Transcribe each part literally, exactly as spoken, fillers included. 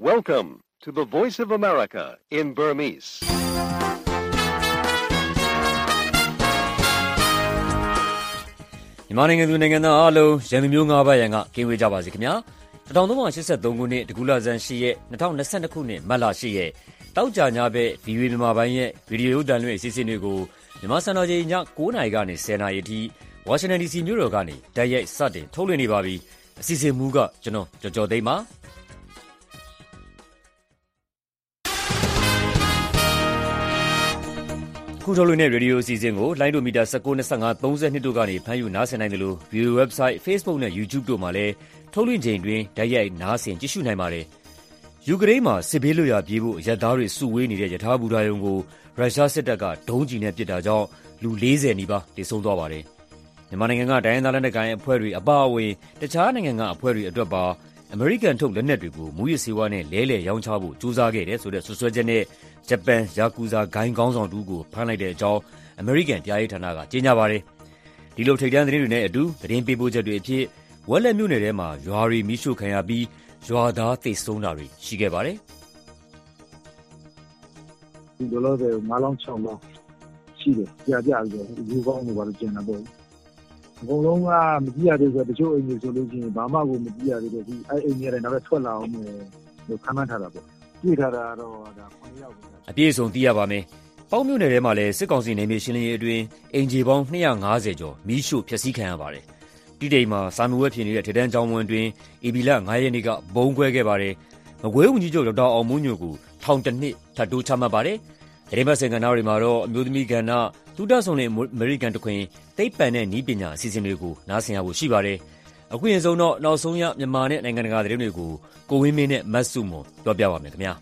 Welcome to the Voice of America in Burmese. Good morning, and hello. Jan Myunga Bayanga, King Wijabazikmia. The Tondoma said Donguni, the Gula Zan Shie, the town the Senakuni, Malashie, Tauja Nabe, Viuma Baye, Video Danwe Sisinigo, the Masanaji Yak Kunaigani, Senayeti, Washington D C Murogani, Daye Sadi, Tolini Babi, Sisi Muga, Jano, Jojo Dema. Kutolune radio season go line to meet us Sakona Sanga Thonsa Nidogani Payu Nasananglu view website Facebook and YouTube to Male Tolin Jane Green Daya Nasin Jishu Namare Ukraima Sibiluya Bibu Yadari Suwini Yatabu Rayongo Rasha Setaga Donji Nepita Lu Laze Niba de Soldovare The Mananga Diana Lanaga Pueri Abawe the Chananga Pueri Adraba American took the Netribu Muyasiwane Lele Yonchabu Juzage so the Susajane Japan, Yakuza, Gain Gonzon Dugu, Panade Jaw, American Diatanaga, Jinabare. Dilo take down the internet do, the name people to appear, well a munirema, Joari Mishu Kayabi, Joada Te Sonari, Shigabare. Below the Malon Chamba, Chile, Yaga, you go over the Janabo. Golonga, Media, the Joe in the solution, Bama, Media, I near another twelve hours, the Kanatarabo. Appears on Diabame. Paumune Remale, Seconsi Nation Edwin, Angibon, Niang Azejo, Mishu, Pesican Vare. Didema, Samu Weapon at Tedan John Wendwin, Ibilang, Ianiga, Bonguegabare, a well Nijo da or Munugu, Taunton Nit, Tadu Chamabare, Remasang and Arimaro, Mudmigana, two dozen American to Queen, Tape and Nibina, Sisimigu, Nasia Shibare. A queen is no, no Sonia, Yamane, and Ganagarigu, go in minute, Masumo, Dobia Mekmia.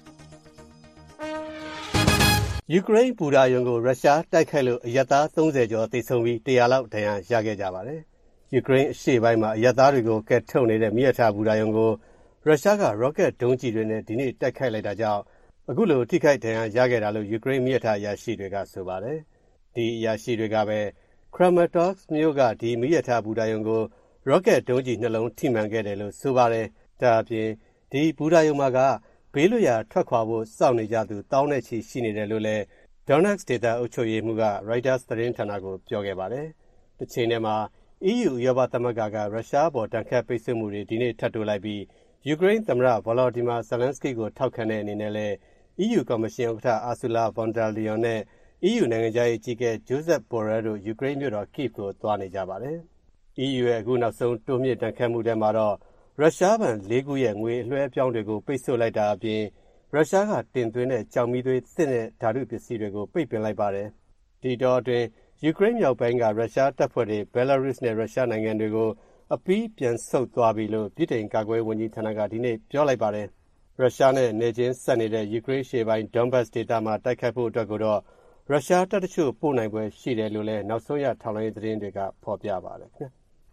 Ukraine, Buddha Yongo, Russia, Taikalo, Yata, Thonzejo, Tisomi, Tiala, Tayan, Yagajavare. Ukraine, Shivaima, Yatarigo, Catone, the Miata Buddha Yongo, Russia, Rocket, Donji, Dini, Taikala Jau, Agulo, Tikai, Tayan, Yagalo, Ukraine, Miata, Yashidega, Subare. The Yashidegabe, Kramatox, Myoga, the Miata Buddha Yongo, Rocket Donji Nalon, Tim and Gedelo, Subare, Tapi, the Buddha Yomaga, Peluya, Trakwabo, Sauni Jadu, Taunechi, Shini de Lule, Donax Data, Uchoye Muga, Writers, the Rentanago, Piogebare, the Chinema, E U, Yobatamagaga, Russia, Botanka Pesumuri, Dine Tatulabi, Ukraine, Tamra, Volodymyr Zelensky, go Taukane in L A, E U Commission, Asula, von der Leone, E U Nangaja Chike, Joseph Borrero, Ukraine, Euro, keep go, Tuane Jabare. E U Guna Son, Tomi, and Camu de Maro. Russia and Legu Yang, we left young to go, Peso like that being Russia had ten twenty, Chamidu, Senate, Tarupi Sirigo, Paper like Bare. The daughter, Ukraine, Yopanga, Russia, Tapore, Belarus, ne Russia, and Gandigo, a peep and so to Abilo, Peter in Kagwe when you Tanagatine, Jolly Bare. Russia, Nejin, Sunny, Ukraine, Sheva, in Donbass, Dama, Takapo, Dagodo, Russia, Tatachu, Punai, Shide Lule, Nasoya, Talent, Indica, Popia Bare.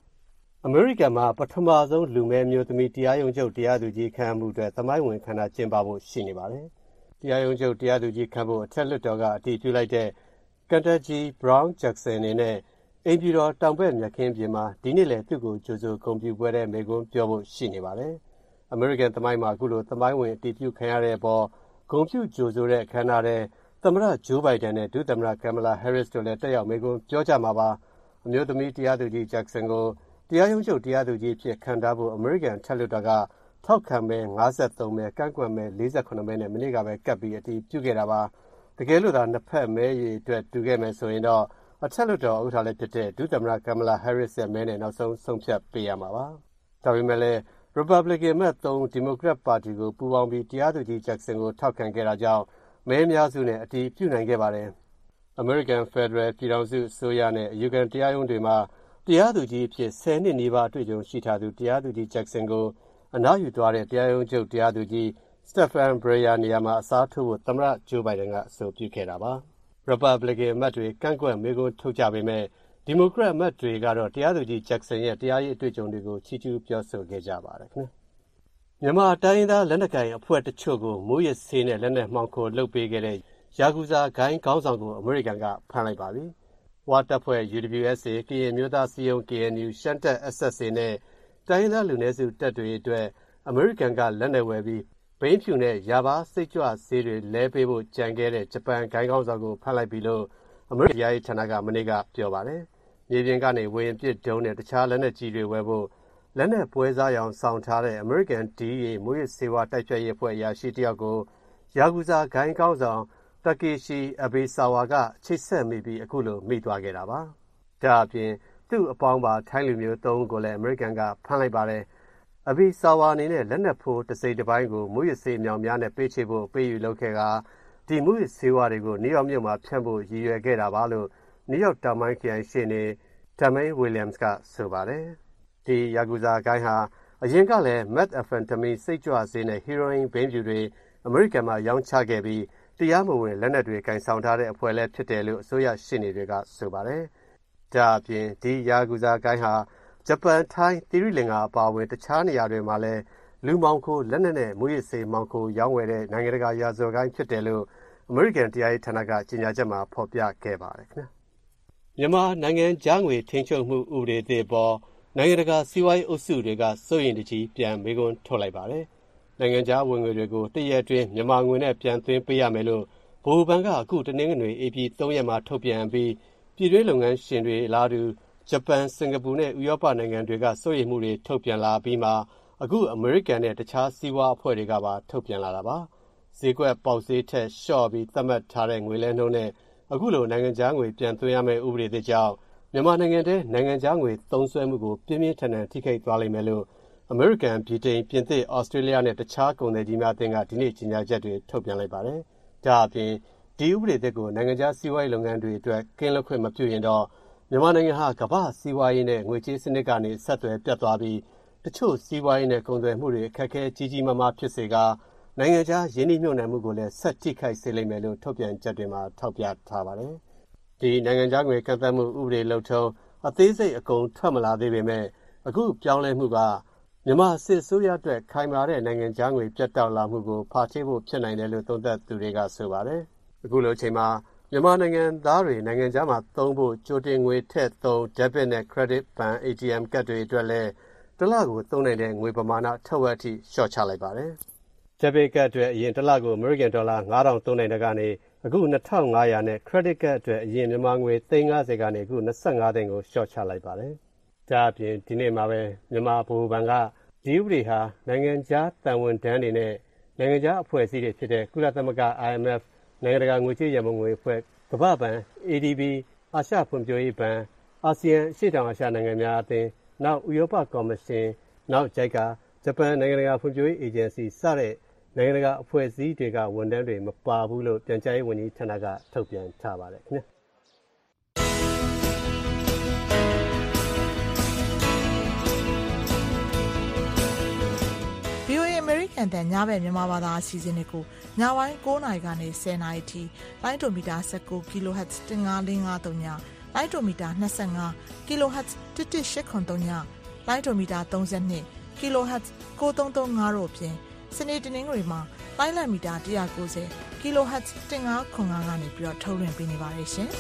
America ma Patamazo, Lume, Mutami, Tiayo, Diaduji, Cambu, the Tamaiwan Kana Chimbabu, Shinibare. Tiayo, Diaduji, Cambu, Teletoga, T. Tulite, Kantaji, Brown, Jackson, in a Abiro, Tamben, Yakimbima, Dinile, Tugu, Jozo, Computer, Megon, Piobo, Shinibare. American Tamaima, Gulu, Tamaiwan, T. U. Canare, Bo, Compu, Jozore, Canare, Tamara, Joe Biden, Dutamra, Kamala Harris, to let Teo, Megon, Georgia Maba, Mutami, Tiaduji, Jackson go. Tiayo, Diaduji, Kandabu, American Teludaga, Tokame, Azatome, Kanguame, Lisa Konomen, and Minigabe, Gabi, at the Tugeraba. The Galuda and the Pem may to Tugame so in all. A Teludo, Utalete, Dutamra, Kamala Harris, and men, and also some chap Piamava. Tavimele, Republican Meton, Democrat Party go, Puambi, Diaduji, Jackson go, Tokan Gerajao, Mayamazune, at the Punangevare. American Federal, Piranzu, Soyane, Ugan Tiayundima. Diaduji, sending Niva to John Shitadu, Diaduji Jacksongo, and now you do it, Diajo Diaduji, Stefan Brea Niama, Sato, Tamra, Joe Biden, so Pukeraba. Republican Madrid, Kango, Mego, Tujabime, Democrat Madrid, Garo, Diaduji Jackson, yet Diajo to John Digo, Chichu, Pioso, Gejaba. Yama, Diana, Lenakai, Puerto Chogo, Muya Sene, Lena Monco, Lope Gere, Yaguza, Gain Gonzango, American, Panabali. Waterport U W S A, K M U D A C O, K N U, Shanta S S A, Diana Lunesu, Tatu, American got Lena Webby, ဘိန်းဖြူနဲ့ယာဘာစိတ်ကြွဆေးတွေလဲပေးဖို့ကြံခဲ့တဲ့ဂျပန်ဂိုင်းကောင်းဆောင်ကိုဖမ်းလိုက်ပြီလို့အမေရိကန်ရဲ့ဌာနကမနေ့ကပြောပါတယ်။မြေပြင်ကနေဝေရင်ပစ်ဒုံးနဲ့တခြားလက်နက်ကြီးတွေဝယ်ဖို့လက်နက်ပွဲစားရောင်ဆောင်ထားတဲ့ American ဒီ အေ မွေးစေဝါတိုက်ဖြတ်ရေးအဖွဲ့အရာရှိတယောက်ကိုယာကူဇာဂိုင်းကောင်းဆောင်တာကေရှီအဘေဆာဝါကချိတ်ဆက်မိပြီးအခုလိုမိသွားခဲ့တာပါ။ဒါအပြင်သူ့အပေါင်းပါထိုင်းလူမျိုးသုံးဦးကိုလည်း American ကဖမ်းလိုက်ပါတယ်။အဘေဆာဝါအနေနဲ့လက်နက်ဖိုးတစ်စိတ်တစ်ပိုင်းကိုမွေးစေမြောင်များနဲ့ပေးချေဖို့ပေးယူလုပ်ခဲ့ကဒီမွေးစေဝါတွေကိုနယူးယောက်မြို့မှာဖြန့်ဖို့ရည်ရွယ်ခဲ့တာပါလို့နယူးယောက်တောင်ပိုင်းခရိုင်ရှေ့နေဒါမိန်ဝီလျံစ်ကဆိုပါတယ်။ဒီယာကူဇာဂိုင်းဟာအရင်ကလည်း methamphetamine စိတ်ကြွဆေးနဲ့ heroin ဘိန်းဖြူတွေအမေရိကန်မှာရောင်းချခဲ့ပြီးတရားမဝင်လက်နက်တွေကင်ဆောင်ထားတဲ့အဖွဲ့လည်းဖြစ်တယ်လို့အစိုးရရှေ့နေတွေကဆိုပါတယ်။ဒါအပြင်ဒီယာကူဇာဂိုင်းဟာဂျပန်ထိုင်းသီရိလင်္ကာအပါအဝင်တခြားနေရာတွေမှာလည်းလူမောင်ခိုလက်နက်နဲ့မူရစ်စေးမောင်ခိုရောင်းဝယ်တဲ့နိုင်ငံတကာရာဇဝတ်ဂိုင်းဖြစ်တယ်လို့အမေရိကန်တရားရေးဌာနကကြေညာချက်မှာဖော်ပြခဲ့ပါတယ်ခင်ဗျာမြန်မာနိုင်ငံကြားငွေထိန်းချုပ်မှုဥပဒေသစ်ပေါ်နိုင်ငံတကာစီးပွားရေးအုပ်စုတွေကစိုးရိမ်တကြီးပြန်မေးခွန်းထုတ်လိုက်ပါတယ်နိုင်ငံခြားဝင်ငွေတွေကိုတရက်အတွင်းမြန်မာငွေနဲ့ပြန်သွင်းပေးရမယ်လို့ဗဟိုဘဏ်ကအခုတနင်္ဂနွေဧပြီသုံးရက်မှာထုတ်ပြန်ပြီးပြည်တွင်းလုပ်ငန်းရှင်တွေလားတူဂျပန်စင်ကာပူနဲ့ဥရောပနိုင်ငံတွေကစိုးရိမ်မှုတွေထုတ်ပြန်လာပြီးမှအခုအမေရိကန်နဲ့တခြားစီးပွားအဖွဲ့တွေကပါထုတ်ပြန်လာတာပါဈေးကွက်ပေါက်ဈေးထက်လျှော့ပြီးသတ်မှတ်ထားတဲ့ငွေလဲနှုန်းနဲ့အခုလိုနိုင်ငံခြားငွေပြန်သွင်းရမယ့်ဥပဒေသစ်ကြောင့်မြန်မာနိုင်ငံထဲနိုင်ငံခြားငွေသုံးစွဲမှုကိုပြင်းပြင်းထန်ထန်ထိခိုက်သွားလိမ့်မယ်လို့အမေရိကန်၊ဗြိတိန်၊ပြင်သစ်၊ဩစတြေးလျနဲ့တခြားကုန်သည်ကြီးများအသင်းကဒီနေ့ကြေညာချက်တွေထုတ်ပြန်လိုက်ပါတယ်။ဒါအပြင်ဒီဥပဒေသစ်ကိုနိုင်ငံခြားစီးပွားရေးလုပ်ငန်းတွေအတွက်ကင်းလွတ်ခွင့်မပြုရင်တော့မြန်မာနိုင်ငံဟာကမ္ဘာ့စီးပွားရေးနဲ့ငွေကြေးစနစ်ကနေဆက်သွယ်ပြတ်သွားပြီးတချို့စီးပွားရေးနဲ့ကုန်သွယ်မှုတွေအခက်အခဲကြီးကြီးမားမားဖြစ်စေကာနိုင်ငံခြားရင်းနှီးမြှုပ်နှံမှုကိုလည်းဆက်ထိခိုက်စေလိမ့်မယ်လို့ထုတ်ပြန်ချက်တွေမှာထောက်ပြထားပါတယ်။ဒီနိုင်ငံခြားငွေကန့်သတ်မှုဥပဒေလုပ်ထုံးအသေးစိတ်အကုန်ထွက်မလာသေးပေမဲ့အခုပြောင်းလဲမှုကမြန်မာစစ်ဆိုးရအတွက်ခိုင်မာတဲ့နိုင်ငံခြားငွေပြတ်တောက်လာမှုကိုဖာထေးဖို့ဖြစ်နိုင်တယ်လို့သုံးသပ်သူတွေကဆိုပါတယ်။အခုလိုအချိန်မှာမြန်မာနိုင်ငံသားတွေနိုင်ငံခြားမှာသုံးဖို့ကြိုတင်ငွေထည့်သုံး debit နဲ့ credit ဘဏ် အေတီအမ် ကတ်တွေအတွက်လည်းတစ်လကိုသုံးနိုင်တဲ့ငွေပမာဏထက်ဝက်အထိလျှော့ချလိုက်ပါတယ်။ debit ကတ်အတွက်အရင်တစ်လကို American ဒေါ်လာငါးထောင်သုံးနိုင်တဲ့ကနေအခုနှစ်ထောင်ငါးရာနဲ့ credit ကတ်အတွက်အရင်မြန်မာငွေသိန်းငါးဆယ်ကနေအခု၂၅သိန်းကိုလျှော့ချလိုက်ပါတယ်။ဒါအပြင်ဒီနေ့မှာပဲမြန်မာဗဟိုဘဏ်ကဒီဥပဒေဟာနိုင်ငံခြားတန်ဝန်ထမ်းတွေနဲ့နိုင်ငံခြားအဖွဲ့အစည်းတွေဖြစ်တဲ့ကုလသမဂ္ဂ အိုင်အမ်အက်ဖ် နိုင်ငံတကာငွေကြေးရန်ပုံငွေအဖွဲ့ကမ္ဘာ့ဘဏ် အေဒီဘီ အာရှဖွံ့ဖြိုးရေးဘဏ်အာဆီယံအရှေ့တောင်အာရှနိုင်ငံများအသင်းနောက်ဥရောပကော်မရှင်နောက် ဂျိုက်ကာ ဂျပန်နိုင်ငံတကာဖွံ့ဖြိုးရေးအေဂျင်စီစတဲ့နိုင်ငံတကာအဖွဲ့အစည်းတွေကဝန်ထမ်းတွေမပါဘူးလို့ပြန်ကြားရေးဝန်ကြီးဌာနကထုတ်ပြန်ထားပါတယ်ခင်ဗျာဗီအိုအေ American တန်ညဘက်မြန်မာဘာသာအစီအစဉ်တွေကိုညပိုင်း၉နာရီကနေ၁၀နာရီထိလိုင်းဒိုမီတာ၁၉ kHz ၁၅၄၅၃ညလိုင်းဒိုမီတာ၂၅ kHz ၁၁၈၇၃ညလိုင်းဒိုမီတာ၃၂ kHz ၉၃၃၅တို့အပြင်စနေတနင်္ဂနွေမှာလိုင်းလံမီတာ၁၉၀ kHz ၁၅၇၅ကနေပြီးတော့ထုတ်လွှင့်ပေးနေပါတယ်ရှင်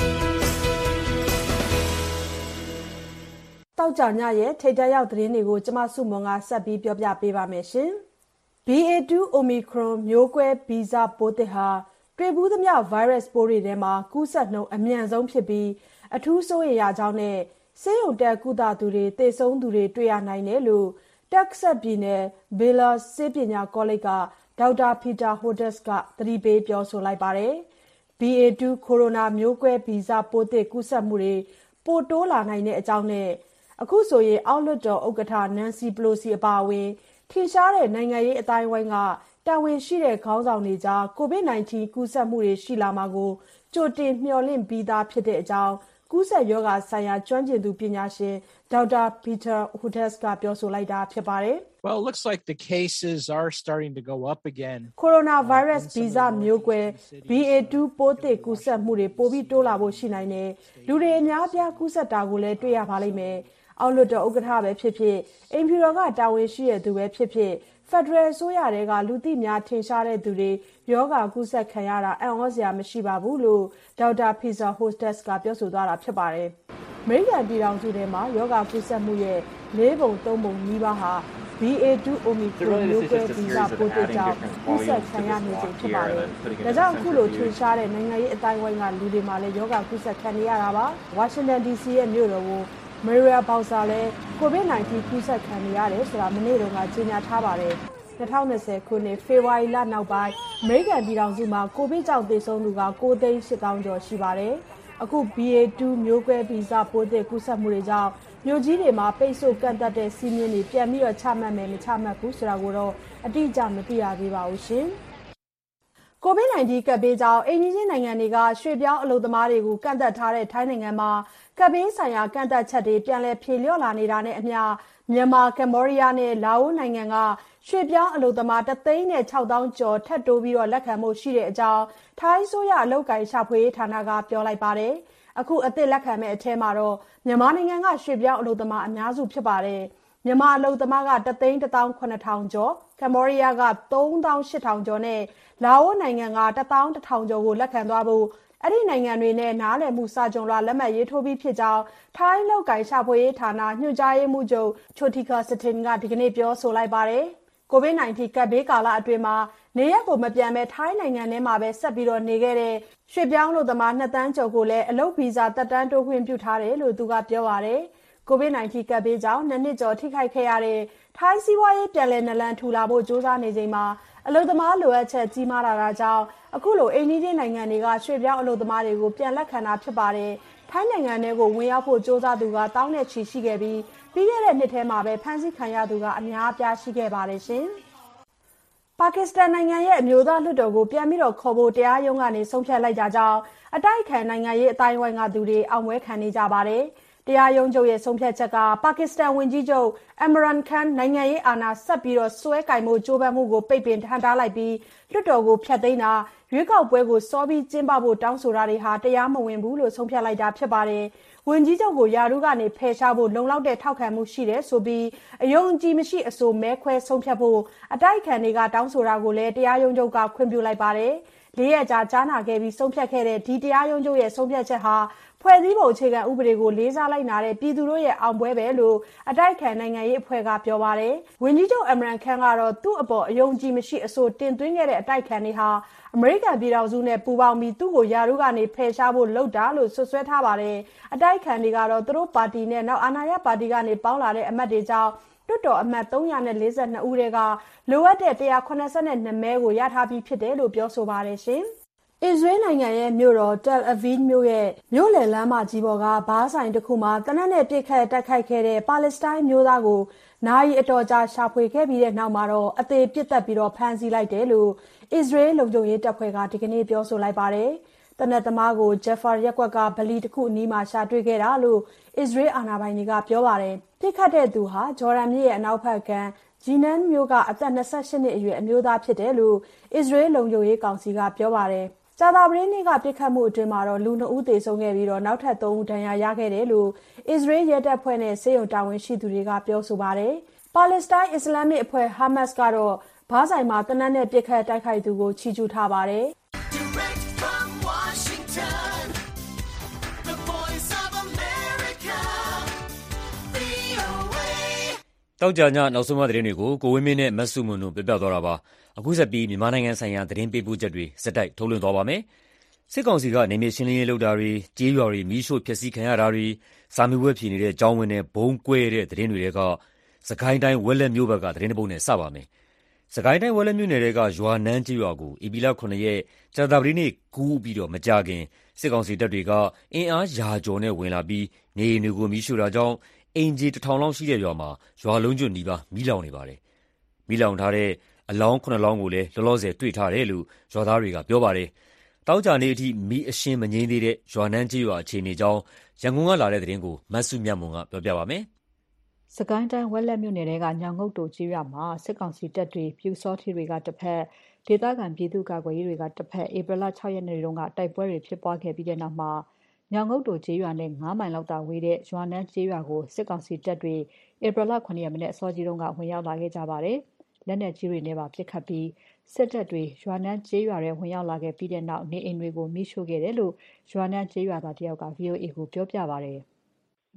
တောက်ကြညရဲ့ထိတ်တရောက်သတင်းတွေကိုကျမစုမွန်ကဆက်ပြီးပြောပြပေးပါမယ်ရှင်။ ဘီ အေ တူ Omicron မျိုးကွဲဗီဇပိုးသစ်ဟာတွေ့ဘူးသမျှ virus ပိုးတွေထဲမှာကူးစက်နှုန်းအမြန်ဆုံးဖြစ်ပြီးအထူးစိုးရိမ်ရကြောင်းနဲ့ဆေးရုံတက်ကုသသူတွေသေဆုံးသူတွေတွေ့ရနိုင်တယ်လို့တက်ဆက်ပြည်နယ် Baylor ဆေးပညာကောလိပ်ကဒေါက်တာပီတာဟိုဒက်စ်ကသတိပေးပြောဆိုလိုက်ပါတယ်။ ဘီ အေ တူ ကိုရိုနာမျိုးကွဲဗီဇပိုးသစ်ကူးစက်မှုတွေပိုတိုးလာနိုင်တဲ့အကြောင်းနဲ့အခုဆိုရင်အောက်လွှတ်တော်ဥက္ကဋ္ဌနန်စီပလိုစီအပါအဝင်ထင်ရှားတဲ့နိုင်ငံရေးအတိုင်းအဝိုင်းကတာဝန်ရှိတဲ့ခေါင်းဆောင်တွေကြားကိုဗစ် ၁၉ ကူးစက်မှုတွေရှိလာမှာကိုကြိုတင်မျှော်လင့်ပြီးသားဖြစ်တဲ့အကြောင်းကူးစက်ရောဂါဆိုင်ရာကျွမ်းကျင်သူပညာရှင်ဒေါက်တာပီတာဟိုဒက်စ်ကပြောဆိုလိုက်တာဖြစ်ပါတယ်။ Well, it looks like the cases are starting to go up again. Coronavirus ဗီဇမျိုးကွဲ ဘီ အေ တူ ပိုးသစ်ကူးစက်မှုတွေပိုပြီးတိုးလာဖို့ရှိနိုင်တယ်။လူတွေအများအပြားကူးစက်တာကိုလည်းတွေ့ရပါလိမ့်မယ်။အောက်လွှတ်တော်ဥက္ကဋ္ဌပဲဖြစ်ဖြစ်အိမ်ဖြူတော်ကတာဝန်ရှိတဲ့သူပဲဖြစ်ဖြစ်ဖက်ဒရယ်အစိုးရတွေကလူသိများထင်ရှားတဲ့သူတွေယောဂကူးစက်ခံရတာအံ့ဩစရာမရှိပါဘူးလို့ဒေါက်တာပီတာဟိုဒက်စ်ကပြောဆိုသွားတာဖြစ်ပါတယ်။အမေရိကန်ပြည်ထောင်စုထဲမှာယောဂကူးစက်မှုရဲ့လေးပုံသုံးပုံနီးပါးဟာဘီ အေ တူ Omicron မျိုးကွဲဗီဇပိုးသစ်ကြောင့်ကူးစက်ခံရနေချိန်ဖြစ်ပါတယ်။ဒါကြောင့်အခုလိုထင်ရှားတဲ့နိုင်ငံရေးအတိုင်းအဝိုင်းကလူတွေမှာလည်းရောဂါကူးစက်ခံနေရတာပါ။ဝါရှင်တန် ဒီ စီ ရဲ့မြို့တော်ကိုမေရီယာဘောက်ဆာလည်း ကိုဗစ် ၁၉ ကူးစက်ခံနေရတယ်ဆိုတာမနေ့တုန်းကကြေညာထားပါတယ်။၂၀၂၀ခုနှစ်ဖေဖော်ဝါရီလနောက်ပိုင်းအမေရိကန်ပြည်ထောင်စုမှာကိုဗစ်ကြောင့်သေဆုံးသူကကိုးသိန်းရှစ်သောင်းကျော်ရှိပါတယ်။အခု ဘီ အေ တူ မျိုးကွဲဗီဇပိုးသစ်ကူးစက်မှုတွေကြောင့်မြို့ကြီးတွေမှာပိတ်ဆို့ကန့်သတ်တဲ့စီးမြင်တွေပြန်ပြီးတော့ချမှတ်မယ်မချမှတ်ဘူးဆိုတာကိုတော့အတိအကျမသိရသေးပါဘူးရှင်။ကိုဗစ် ၁၉ ကပ်ဘေးကြောင့်အိမ်နီးချင်းနိုင်ငံတွေကရွှေ့ပြောင်းအလုပ်သမားတွေကိုကန့်သတ်ထားတဲ့ထိုင်းနိုင်ငံမှာကပ်ဘေးဆိုင်ရာကန့်သတ်ချက်တွေပြန်လည်ဖြေလျော့လာနေတာနဲ့အမျှမြန်မာ၊ကမ္ဘောဒီးယားနဲ့လာအိုနိုင်ငံကရွှေ့ပြောင်းအလုပ်သမားတစ်သိန်းနဲ့ခြောက်သောင်းကျော်ထပ်တိုးပြီးတော့လက်ခံမှုရှိတဲ့အကြောင်းထိုင်းအစိုးရအလုပ်ကိုင်ရှာဖွေရေးဌာနကပြောလိုက်ပါတယ်။အခုအသစ်လက်ခံမဲ့အထဲမှာတော့မြန်မာနိုင်ငံကရွှေ့ပြောင်းအလုပ်သမားအများစုဖြစ်ပါတယ်။မြန်မာအလုပ်သမားကတစ်သိန်းတစ်သောင်းခုနှစ်ထောင်ကျော်ကမ္ဘောဒီးယားကသုံးသောင်းရှစ်ထောင်ကျော်နဲ့လာအိုနိုင်ငံကတစ်သောင်းတစ်ထောင်ကျော်ကိုလက်ခံသွားဖို့အဲ့ဒီနိုင်ငံတွေနဲ့နားလည်မှုစာချုပ်လွှာလက်မှတ်ရေးထိုးပြီးဖြစ်ကြောင်းထိုင်းလုပ်ကိုင်ရှာဖွေရေးဌာနညွှန်ကြားရေးမှူးချုပ်ချိုတီကာစတင်ကဒီကနေ့ပြောဆိုလိုက်ပါတယ်။ကိုဗစ် ၁၉ ကပ်ဘေးကာလအတွင်းမှာနေရက်ကိုမပြန်ပဲထိုင်းနိုင်ငံထဲမှာပဲဆက်ပြီးတော့နေခဲ့တဲ့ရွှေ့ပြောင်းလူသမားနှစ်သန်းကျော်ကိုလည်းအလုပ်ဗီဇာတက်တန်းတိုးခွင့်ပြုထားတယ်လို့သူကပြောပါတယ်။ကိုဗစ် ၁၉ ကပ်ဘေးကြောင့်နှစ်နှစ်ကျော်ထိခိုက်ခဲ့ရတဲ့ထိုင်းစီးပွားရေးပြန်လည်နလန်ထူလာဖို့ကြိုးစားနေချိန်မှာအလုပ်သမားလိုအပ်ချက်ကြီးမားလာတာကြောင့်အခုလိုအိမ်နီးချင်းနိုင်ငံတွေကရွှေ့ပြောင်းအလုပ်သမားတွေကိုပြန်လက်ခံတာဖြစ်ပါတယ်။ထိုင်းနိုင်ငံထဲကိုဝင်ရောက်ဖို့ကြိုးစားသူကတောင်းနဲ့ချီရှိခဲ့ပြီးပြီးခဲ့တဲ့နှစ်ထဲမှာပဲဖမ်းဆီးခံရသူကအများအပြားရှိခဲ့ပါတယ်ရှင်။ပါကစ္စတန်နိုင်ငံရဲ့အမျိုးသားလွှတ်တော်ကိုပြန်ပြီးတော့ခေါ်ဖို့တရားရုံးကနေဆုံးဖြတ်လိုက်တာကြောင့်အတိုက်အခံနိုင်ငံရေးအတိုင်းအဝိုင်းကသူတွေအောင်ပွဲခံနေကြပါတယ်။တရားရုံးချုပ်ရဲ့ဆုံးဖြတ်ချက်ကပါကစ္စတန်ဝန်ကြီးချုပ်အမရန်ခန်နိုင်ငံရေးအာဏာဆက်ပြီးတော့ဆွဲကင်မှုကြိုးပမ်းမှုကိုပိတ်ပင်ထန်ထားလိုက်ပြီးလွှတ်တော်ကိုဖျက်သိမ်းတာရွေးကောက်ပွဲကိုစောပြီးကျင်းပဖို့တောင်းဆိုတာတွေဟာတရားမဝင်ဘူးလို့ဆုံးဖြတ်လိုက်တာဖြစ်ပါတယ်။ဝန်ကြီးချုပ်ကိုယာရုကနေဖယ်ရှားဖို့လုံလောက်တဲ့ထောက်ခံမှုရှိတယ်ဆိုပြီးအယုံကြည်မရှိအဆိုမဲခွဲဆုံးဖြတ်ဖို့အတိုက်အခံတွေကတောင်းဆိုတာကိုလည်းတရားရုံးချုပ်ကခွင့်ပြုလိုက်ပါတယ်။လေးရက်ကြာကြားနာခဲ့ပြီးဆုံးဖြတ်ခဲ့တဲ့ဒီတရားရုံးချုပ်ရဲ့ဆုံးဖြတ်ချက်ဟာဖွဲ့စည်းပုံအခြေခံဥပဒေကိုလေးစားလိုက်နာတဲ့ပြည်သူတို့ရဲ့အောင်ပွဲပဲလို့အတိုက်အခံနိုင်ငံရေးအဖွဲ့ကပြောပါတယ်။ဝန်ကြီးချုပ်အမရန်ခန်ကတော့သူ့အပေါ်အယုံကြည်မရှိအဆိုတင်သွင်းခဲ့တဲ့အတိုက်အခံတွေဟာအမေရိကန်ပြည်ထောင်စုနဲ့ပူးပေါင်းပြီးသူ့ကိုယာရုကနေဖယ်ရှားဖို့လုပ်တာလို့ဆွဆွဲထားပါတယ်။အတိုက်အခံတွေကတော့သူတို့ပါတီနဲ့နောက်အာဏာရပါတီကနေပေါင်းလာတဲ့အမတ်တွေကြောင့်တွတ်တော်အမတ်သုံးရာလေးဆယ်နှစ်ဦးတွေကလိုအပ်တဲ့တစ်ရာခုနှစ်နှစ်မဲကိုရထားပြီးဖြစ်တယ်လို့ပြောဆိုပါတယ်ရှင်။အစ္စရေးနိုင်ငံရဲ့မြို့တော်တယ်အဗီဗ်မြို့ရဲ့မြို့လယ်လမ်းမကြီးပေါ်ကဘားဆိုင်တစ်ခုမှာတနက်နဲ့ပြစ်ခတ်တိုက်ခိုက်ခဲ့တဲ့ပါလက်စတိုင်းမျိုးသားကိုနာရီအတော်ကြာရှာဖွေခဲ့ပြီးတဲ့နောက်မှာတော့အသေးပစ်သက်ပြီးတော့ဖမ်းဆီးလိုက်တယ်လို့အစ္စရေးလုံခြုံရေးတပ်ဖွဲ့ကဒီကနေ့ပြောဆိုလိုက်ပါတယ်။တနက်သမားကိုဂျက်ဖာရက်ကွက်ကဗလီတစ်ခုအနီးမှာရှာတွေ့ခဲ့တာလို့အစ္စရေးအာဏာပိုင်တွေကပြောပါတယ်။ပြစ်ခတ်တဲ့သူဟာဂျော်ဒန်မြစ်ရဲ့အနောက်ဘက်ကမ်းဂျီနန်မြို့ကအသက်၂၈နှစ်အရွယ်အမျိုးသားဖြစ်တယ်လို့အစ္စရေးလုံခြုံရေးကောင်စီကပြောပါတယ်။ကြာသပတေးနေ့ကပြစ်ခတ်မှုအတွင်းမှာတော့လူနှစ်ဦးသေဆုံးခဲ့ပြီးတော့နောက်ထပ်သုံးဦးဒဏ်ရာရခဲ့တယ်လို့အစ္စရေးရဲတပ်ဖွဲ့နဲ့ဆေးရုံတာဝန်ရှိသူတွေကပြောဆိုပါတယ်။ပါလက်စတိုင်းအစ္စလာမစ်အဖွဲ့ဟာမတ်စ်ကတော့ဘားဆိုင်မှာတနက်နဲ့ပြစ်ခတ်တိုက်ခိုက်သူကိုချီးကျူးထားပါတယ်။တောက်ကြညနောက်ဆုံးမသတင်းတွေကိုကိုဝင်းမင်းနဲ့မတ်စုမွန်တို့ပြပြသွားတာပါအခုဆက်ပြီးမြန်မာနိုင်ငံဆိုင်ရာသတင်းပေးပို့ချက်တွေစက်တိုက်ထုတ်လွှင့်သွားပါမယ်စစ်ကောင်စီကနေမြေရှင်းလင်းရေးလုပ်တာတွေကြေးရွာတွေမီးရှို့ဖျက်ဆီးခံရတာတွေစာမေးပွဲဖြေနေတဲ့ကျောင်းဝင်တဲ့ဘုံကွဲတဲ့သတင်းတွေကစကိုင်းတိုင်းဝက်လက်မြို့ဘက်ကသတင်းတပုတ်နဲ့စပါမယ်စကိုင်းတိုင်းဝက်လက်မြို့နယ်ကရွာနန်းကျေးရွာကိုဧပြီလခုနှစ်ရက်ကြာသပတေးနေ့ကူးပြီးတော့မကြခင်စစ်ကောင်စီတပ်တွေကအင်အားရာကျော်နဲ့ဝင်လာပြီးနေအိမ်တွေကိုမီးရှို့တာကြောင့်အင်ဂျီတစ်ထောင်လောက်ရှိတဲ့ရွာမှာရွာလုံးကျွတ်နီးပါးမီးလောင်နေပါတယ်။မီးလောင်ထားတဲ့အလောင်းခုနှစ်လောင်းကိုလည်းလောလောဆယ်တွေ့ထားတယ်လို့ရွာသားတွေကပြောပါတယ်။တောက်ကြနေအထိမီးအရှင်းမငြိမ်းသေးတဲ့ရွာနန်းကြီးရွာအခြေအနေကြောင်းရန်ကုန်ကလာတဲ့သတင်းကိုမတ်စုမြတ်မွန်ကပြောပြပါမယ်။စကိုင်းတိုင်းဝက်လက်မြို့နယ်ကညောင်ငုတ်တိုကြီးရွာမှာစစ်ကောင်စီတပ်တွေပြူစောထီတွေကတစ်ဖက်ဒေသခံပြည်သူ့ကာကွယ်ရေးတွေကတစ်ဖက်ဧပြီလ၆ရက်နေ့တုန်းကတိုက်ပွဲတွေဖြစ်ပွားခဲ့ပြီးတဲ့နောက်မှာညောင်ငုတ်တိုကျေးရွာနဲ့ငါးမိုင်လောက်သာဝေးတဲ့ရွာနန်းကျေးရွာကိုစစ်ကောင်စီတပ်တွေဧပြီလခုနှစ်ရက်မနေ့အစောကြီးတုန်းကဝင်ရောက်လာခဲ့ကြပါတယ်။လက်နက်ကြီးတွေနဲ့ပါပစ်ခတ်ပြီးစစ်တပ်တွေရွာနန်းကျေးရွာထဲဝင်ရောက်လာခဲ့ပြီးတဲ့နောက်နေအိမ်တွေကိုမိရှို့ခဲ့တယ်လို့ရွာနန်းကျေးရွာသားတယောက်က ဗီအိုအေ ကိုပြောပြပါတယ်။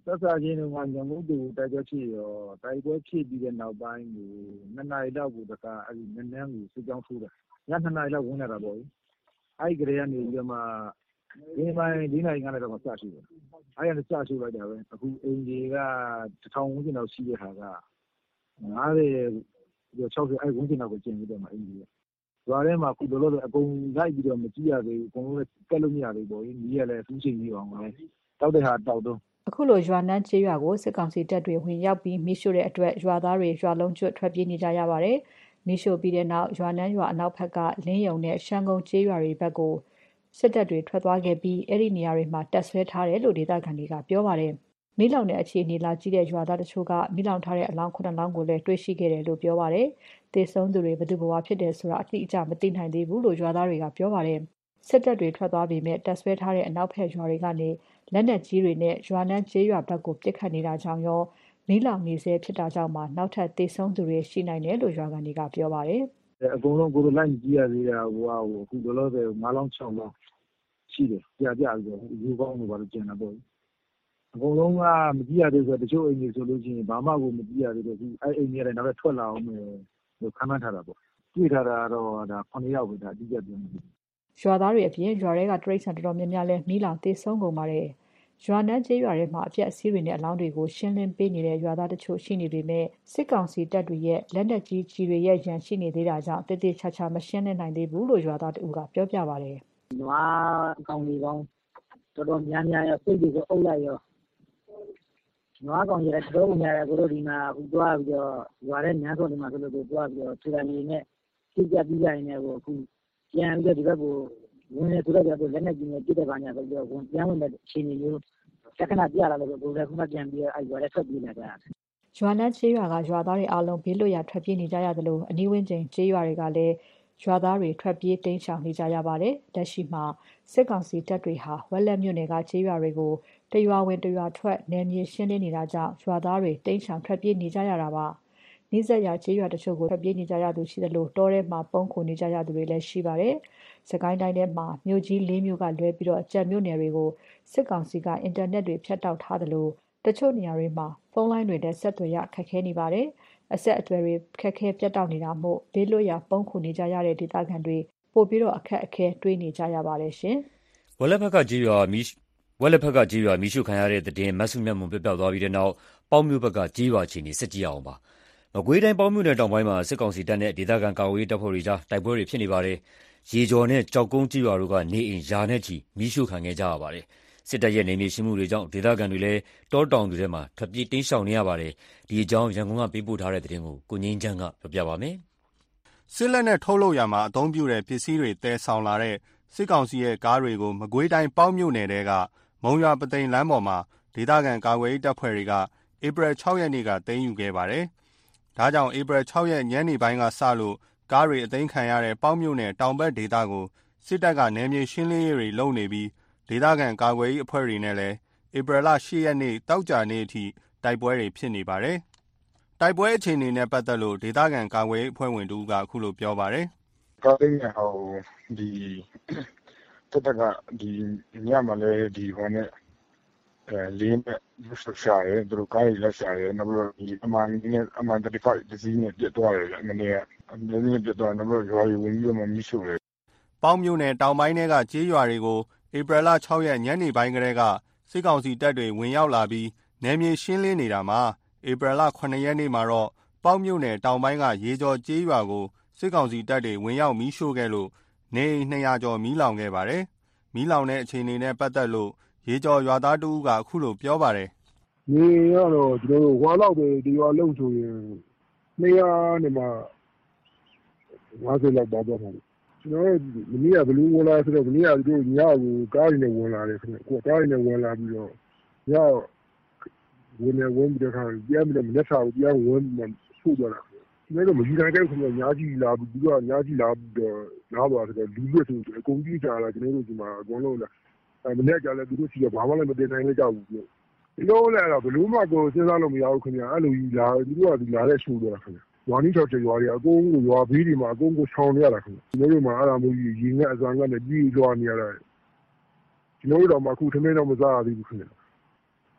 သက်သာချင်းကညငုတ်တူတိုက်ပွဲဖြစ်ရောတိုက်ပွဲဖြစ်ပြီးတဲ့နောက်ပိုင်းကိုနှစ်နာရီလောက်ကိုတခါအဲ့ဒီနန်းနန်းကိုစစ်ကြောင်းထိုးတာညနှစ်နာရီလောက်ဝင်လာတာပေါ့အဲ့ဒီကလေးကနေပြီးတော့မှဒီပိုင်းဒီနိုင်ကနေတော့စရှိတယ်အဲ့ဒါစရှိလိုက်တာပဲအခုအင်ဂျီကတစ်ထောင်ဝန်းကျင်လောက်ရှိတဲ့ဟာကငါးဆယ်ပြီးတော့၆၀အဲ့ဝန်းကျင်လောက်ကိုကျင်ပြီးတော့မှအင်ဂျီကရွာထဲမှာခုလောလောဆယ်အကုန်လိုက်ပြီးတော့မကြည့်ရသေးဘူးအကုန်လုံးကက်လို့မရသေးဘူးပေါ့ဒီရလည်းသူ့ချိန်ကြီးအောင်ပဲတောက်တဲ့ဟာတောက်တော့အခုလိုရွာနန်းကျေးရွာကိုစစ်ကောင်စီတပ်တွေဝင်ရောက်ပြီးမိရှို့တဲ့အတွက်ရွာသားတွေရွာလုံးကျွတ်ထွက်ပြေးနေကြရပါတယ်မိရှို့ပြီးတဲ့နောက်ရွာနန်းရွာအနောက်ဘက်ကလင်းယုံနဲ့ရှမ်းကုန်းကျေးရွာတွေဘက်ကိုစစ်တပ်တွေထွက်သွားခဲ့ပြီးအဲ့ဒီနေရာတွေမှာတပ်ဆွဲထားတယ်လို့ဒေသခံတွေကပြောပါတယ်မိလောင်တဲ့အခြေအနေလာကြည့်တဲ့ရွာသားတချို့ကမိလောင်ထားတဲ့အလောင်းခုနှစ်လောင်းကိုလည်းတွေ့ရှိခဲ့တယ်လို့ပြောပါတယ်တေဆုံးသူတွေဘယ်သူဘဝဖြစ်တယ်ဆိုတာအတိအကျမသိနိုင်သေးဘူးလို့ရွာသားတွေကပြောပါတယ်စစ်တပ်တွေထွက်သွားပြီးမြဲတပ်ဆွဲထားတဲ့အနောက်ဘက်ရွာတွေကနေလက်နက်ကြီးတွေနဲ့ရွာနန်းကျေးရွာဘက်ကိုပစ်ခတ်နေတာကြောင့်ရောမီးလောင်နေစေဖြစ်တာကြောင့်မှနောက်ထပ်တေဆုံးသူတွေရှိနိုင်တယ်လို့ရွာကန်တွေကပြောပါတယ်အကုန်လုံးကိုယ်လိုက်ကြည့်ရသေးတာဟိုဟိုအခုလောလောဆယ်၅လောင်း၆လောင်းရှိတယ်ပြပြပြီးတော့ယူကောင်းလို့ပါလို့ကျန်တာပေါ့အကုန်လုံးကမကြည့်ရသေးဆိုတချို့အိမ်တွေဆိုလို့ရှိရင်ဘာမှကိုမကြည့်ရသေးတော့ဒီအဲ့အိမ်တွေလည်းနောက်ထွက်လာအောင်မယ်လို့ခန့်မှန်းထားတာပေါ့တွေ့ထားတာတော့ဒါခုနှစ်ယောက်ပဲဒါအတိအကျပြောနေတယ်ရွာသားတွေအပြင်ရွာတွေကတရိတ်ဆန်တော်တော်များများလဲမီးလောင်တေဆုံးကုန်ပါတယ်ရွာနန်းကျေးရွာထဲမှာအပြက်အစီးတွေနဲ့အလောင်းတွေကိုရှင်းလင်းပေးနေတဲ့ရွာသားတချို့ရှိနေပေမဲ့စစ်ကောင်စီတပ်တွေရဲ့လက်နက်ကြီးကြီးတွေရဲ့ရန်ရှိနေသေးတာကြောင့်တိတိကျကျမရှင်းလင်းနိုင်သေးဘူးလို့ရွာသားတဦးကပြောပြပါတယ်။နွားကောင်တွေကောင်တော်တော်များများရောစိတ်တွေကိုအုပ်လိုက်ရောနွားကောင်တွေတော်တော်များများကိုတို့ဒီမှာအခုသွားပြီးတော့ရွာထဲညဆုံးဒီမှာဆိုလို့ကိုသွားပြီးတော့ခြေတံနေနဲ့ကြည့်ကြပြီးကြရင်လည်းအခုပြန်ပြီးတော့ဒီဘက်ကိုဝင်နေဆိုတော့လက်နက်ကြီးနဲ့ပြစ်တဲ့ဘာညာဆိုတော့ဝင်ပြန်ဝင်တဲ့အခြေအနေမျိုးတခဏပြလာလို့ကိုယ်ကခုမှပြန်ပြီးအဲ့ရွာထဲထွက်ပြေးလာကြတာရွာနန်းကျေးရွာကရွာသားတွေအားလုံးဘေးလွတ်ရာထွက်ပြေးနေကြရသလိုအနီးဝန်းကျင်ကျေးရွာတွေကလည်းရွာသားတွေထွက်ပြေးတိမ်းရှောင်နေကြရပါတယ်။လက်ရှိမှာစစ်ကောင်စီတပ်တွေဟာဝက်လက်မြို့နယ်ကကျေးရွာတွေကိုတရွာဝင်တရွာထွက်နယ်မြေရှင်းလင်းနေတာကြောင့်ရွာသားတွေတိမ်းရှောင်ထွက်ပြေးနေကြရတာပါ။နိစ္စရာကျေးရွာတချို့ကိုထွက်ပြေးနေကြရသူရှိသလိုတောထဲမှာပုန်းခိုနေကြရသူတွေလည်းရှိပါတယ်။စကိုင်းတိုင်းထဲမှာမြို့ကြီး၄မြို့ကလွဲပြီးတော့အကြံမြို့နယ်တွေကိုစစ်ကောင်စီကအင်တာနက်တွေဖြတ်တောက်ထားသလိုတချို့နေရာတွေမှာဖုန်းလိုင်းတွေနဲ့ဆက်သွယ်ရခက်ခဲနေပါတယ်။အဆက်အသွယ်တွေခက်ခဲပြတ်တောက်နေတာမို့ဘေးလွတ်ရာပုန်းခိုနေကြရတဲ့ဒေသခံတွေပို့ပြီးတော့အခက်အခဲတွေ့နေကြရပါတယ်ရှင်။ဝက်လက်ဖက်ကကြေးရွာမီးဝက်လက်ဖက်ကကြေးရွာမီးရှို့ခံရတဲ့တဲ့တင်မဆုမြတ်မွန်ပြပြသွားပြီးတဲ့နောက်ပေါင်းမြို့ဘက်ကကြေးရွာချင်းနေစစ်ကြည့်အောင်ပါ။မကွေးတိုင်းပေါင်းမြို့နယ်တောင်ပိုင်းမှာစစ်ကောင်စီတပ်နဲ့ဒေသခံကာကွယ်ရေးတပ်ဖွဲ့တွေကြားတိုက်ပွဲတွေဖြစ်နေပါတယ်။ရေကျော်နဲ့ကြောက်ကုန်းကြေးရွာတို့ကနေအိမ်ရာနဲ့ချီမီးရှို့ခံခဲ့ကြရပါတယ်။စစ်တပ်ရဲ့နေမြေရှင်းမှုတွေကြောင့်ဒေသခံတွေလည်းတောတောင်တွေထဲမှာထွက်ပြေးတိမ်းရှောင်နေရပါတယ်။ဒီအကြောင်းရန်ကုန်ကပေးပို့ထားတဲ့သတင်းကိုကိုငင်းချမ်းကပြောပြပါမယ်။စစ်လက်နဲ့ထုတ်လုပ်ရမှာအသုံးပြုတဲ့ပစ္စည်းတွေတဲဆောင်လာတဲ့စစ်ကောင်စီရဲ့ကားတွေကိုမကွေးတိုင်းပေါင်းမြို့နယ်တဲကမုံရွာပသိမ်လမ်းပေါ်မှာဒေသခံကာကွယ်ရေးတပ်ဖွဲ့တွေကဧပြီ၆ရက်နေ့ကသိမ်းယူခဲ့ပါတယ်။ဒါကြောင့်ဧပြီ၆ရက်ညနေပိုင်းကစလို့ကားတွေအသိမ်းခံရတဲ့ပေါင်းမြို့နယ်တောင်ဘက်ဒေသကိုစစ်တပ်ကနယ်မြေရှင်းလင်းရေးတွေလုပ်နေပြီးဒေသခံကာကွယ်ရေးအဖွဲ့တွေနဲ့လည်းဧပြီလ၈ရက်နေ့တောက်ကြနေ့အထိတိုက်ပွဲတွေဖြစ်နေပါတယ်။တိုက်ပွဲအခြေအနေနဲ့ပတ်သက်လို့ဒေသခံကာကွယ်ရေးအဖွဲ့ဝင်တူကအခုလိုပြောပါတယ်။ကားသိမ်းရဟောဒီတက်တကဒီညမှာလည်းဒီဟိုနဲ့အဲလင်းနဲ့ဆက်ရှာရဲသူတို့ကားကြီးလက်ရှာရဲနောက်ပြီးဒီအမှန်နဲ့အမှန်35ဒီစီးနဲ့ပြတ်သွားတယ်မနေ့ကအမြဲတမ်းပြတ်သွားတယ်နောက်ပြီးရွာကြီးဝင်ပြီးမှမိရှုတယ်။ပေါင်းမြို့နယ်တောင်ပိုင်းထဲကကျေးရွာတွေကိုဧပြီလ၆ရက်ညနေပိုင်းကတည်းကစစ်ကောင်စီတပ်တွေဝင်ရောက်လာပြီးနယ်မြေရှင်းလင်းနေတာမှာဧပြီလခုနှစ်ရက်နေ့မှာတော့ပေါင်းမြို့နယ်တောင်ပိုင်းကရေကျော်ကျေးရွာကိုစစ်ကောင်စီတပ်တွေဝင်ရောက်မီးရှို့ခဲ့လို့နေအိမ်နှစ်ရာကျော်မီးလောင်ခဲ့ပါတယ်။မီးလောင်တဲ့အခြေအနေနဲ့ပတ်သက်လို့ရေကျော်ရွာသားတဦးကအခုလိုပြောပါတယ်။နေရတော့ကျွန်တော်တို့ဝါလောက်ပဲဒီရွာလုံးဆိုရင်နှစ်ရာနဲ့မှငါးဆယ်လောက်ပါတော့တယ်ကျွန်တော်မနေ့ကဘလူးဝင်လာဆိုတော့မနေ့ကတို့ညကိုကားရင်းနဲ့ဝင်လာတယ်ခင်ဗျကိုကားရင်းနဲ့ဝင်လာပြီးတော့ညဝင်နေဝင်ပြီးတော့ပြန်ပြီးတော့လက်စာကိုပြန်ဝင်ပြီးဆို့သွားတာကျွန်တော်တို့မကြီးတိုင်းတဲ့ခင်ဗျညာကြီးလာပြီးတော့ညာကြီးလာပြီးတော့လာသွားဆိုတော့လူလွတ်ဆိုအကုန်ကြီးကြလာကျွန်တော်တို့ဒီမှာအကုန်လုံးလာအဲမနေ့ကလည်းသူတို့စီကဘာမှလည်းမတင်နိုင်လည်းကြောက်ဘူးပြောဒီလိုလည်းတော့ဘလူးမကိုစဉ်းစားလို့မရဘူးခင်ဗျအဲ့လိုကြီးလာသူတို့ကဒီလာတဲ့ရှိုးတော့ခင်ဗျရွာနီးချောက်ချရွာတွေအကုန်ကိုရွာဘေးတွေမှာအကုန်ကိုဆောင်းနေရတာခင်ဗျကျွန်တော်တို့မှာအဲ့ဒါမျိုးကြီးရေငတ်အစမ်းကနဲ့ပြီးလွှာနေရတာကျွန်တော်တို့တော့မှအခုထမင်းတော့မစားရသေးဘူးခင်ဗျ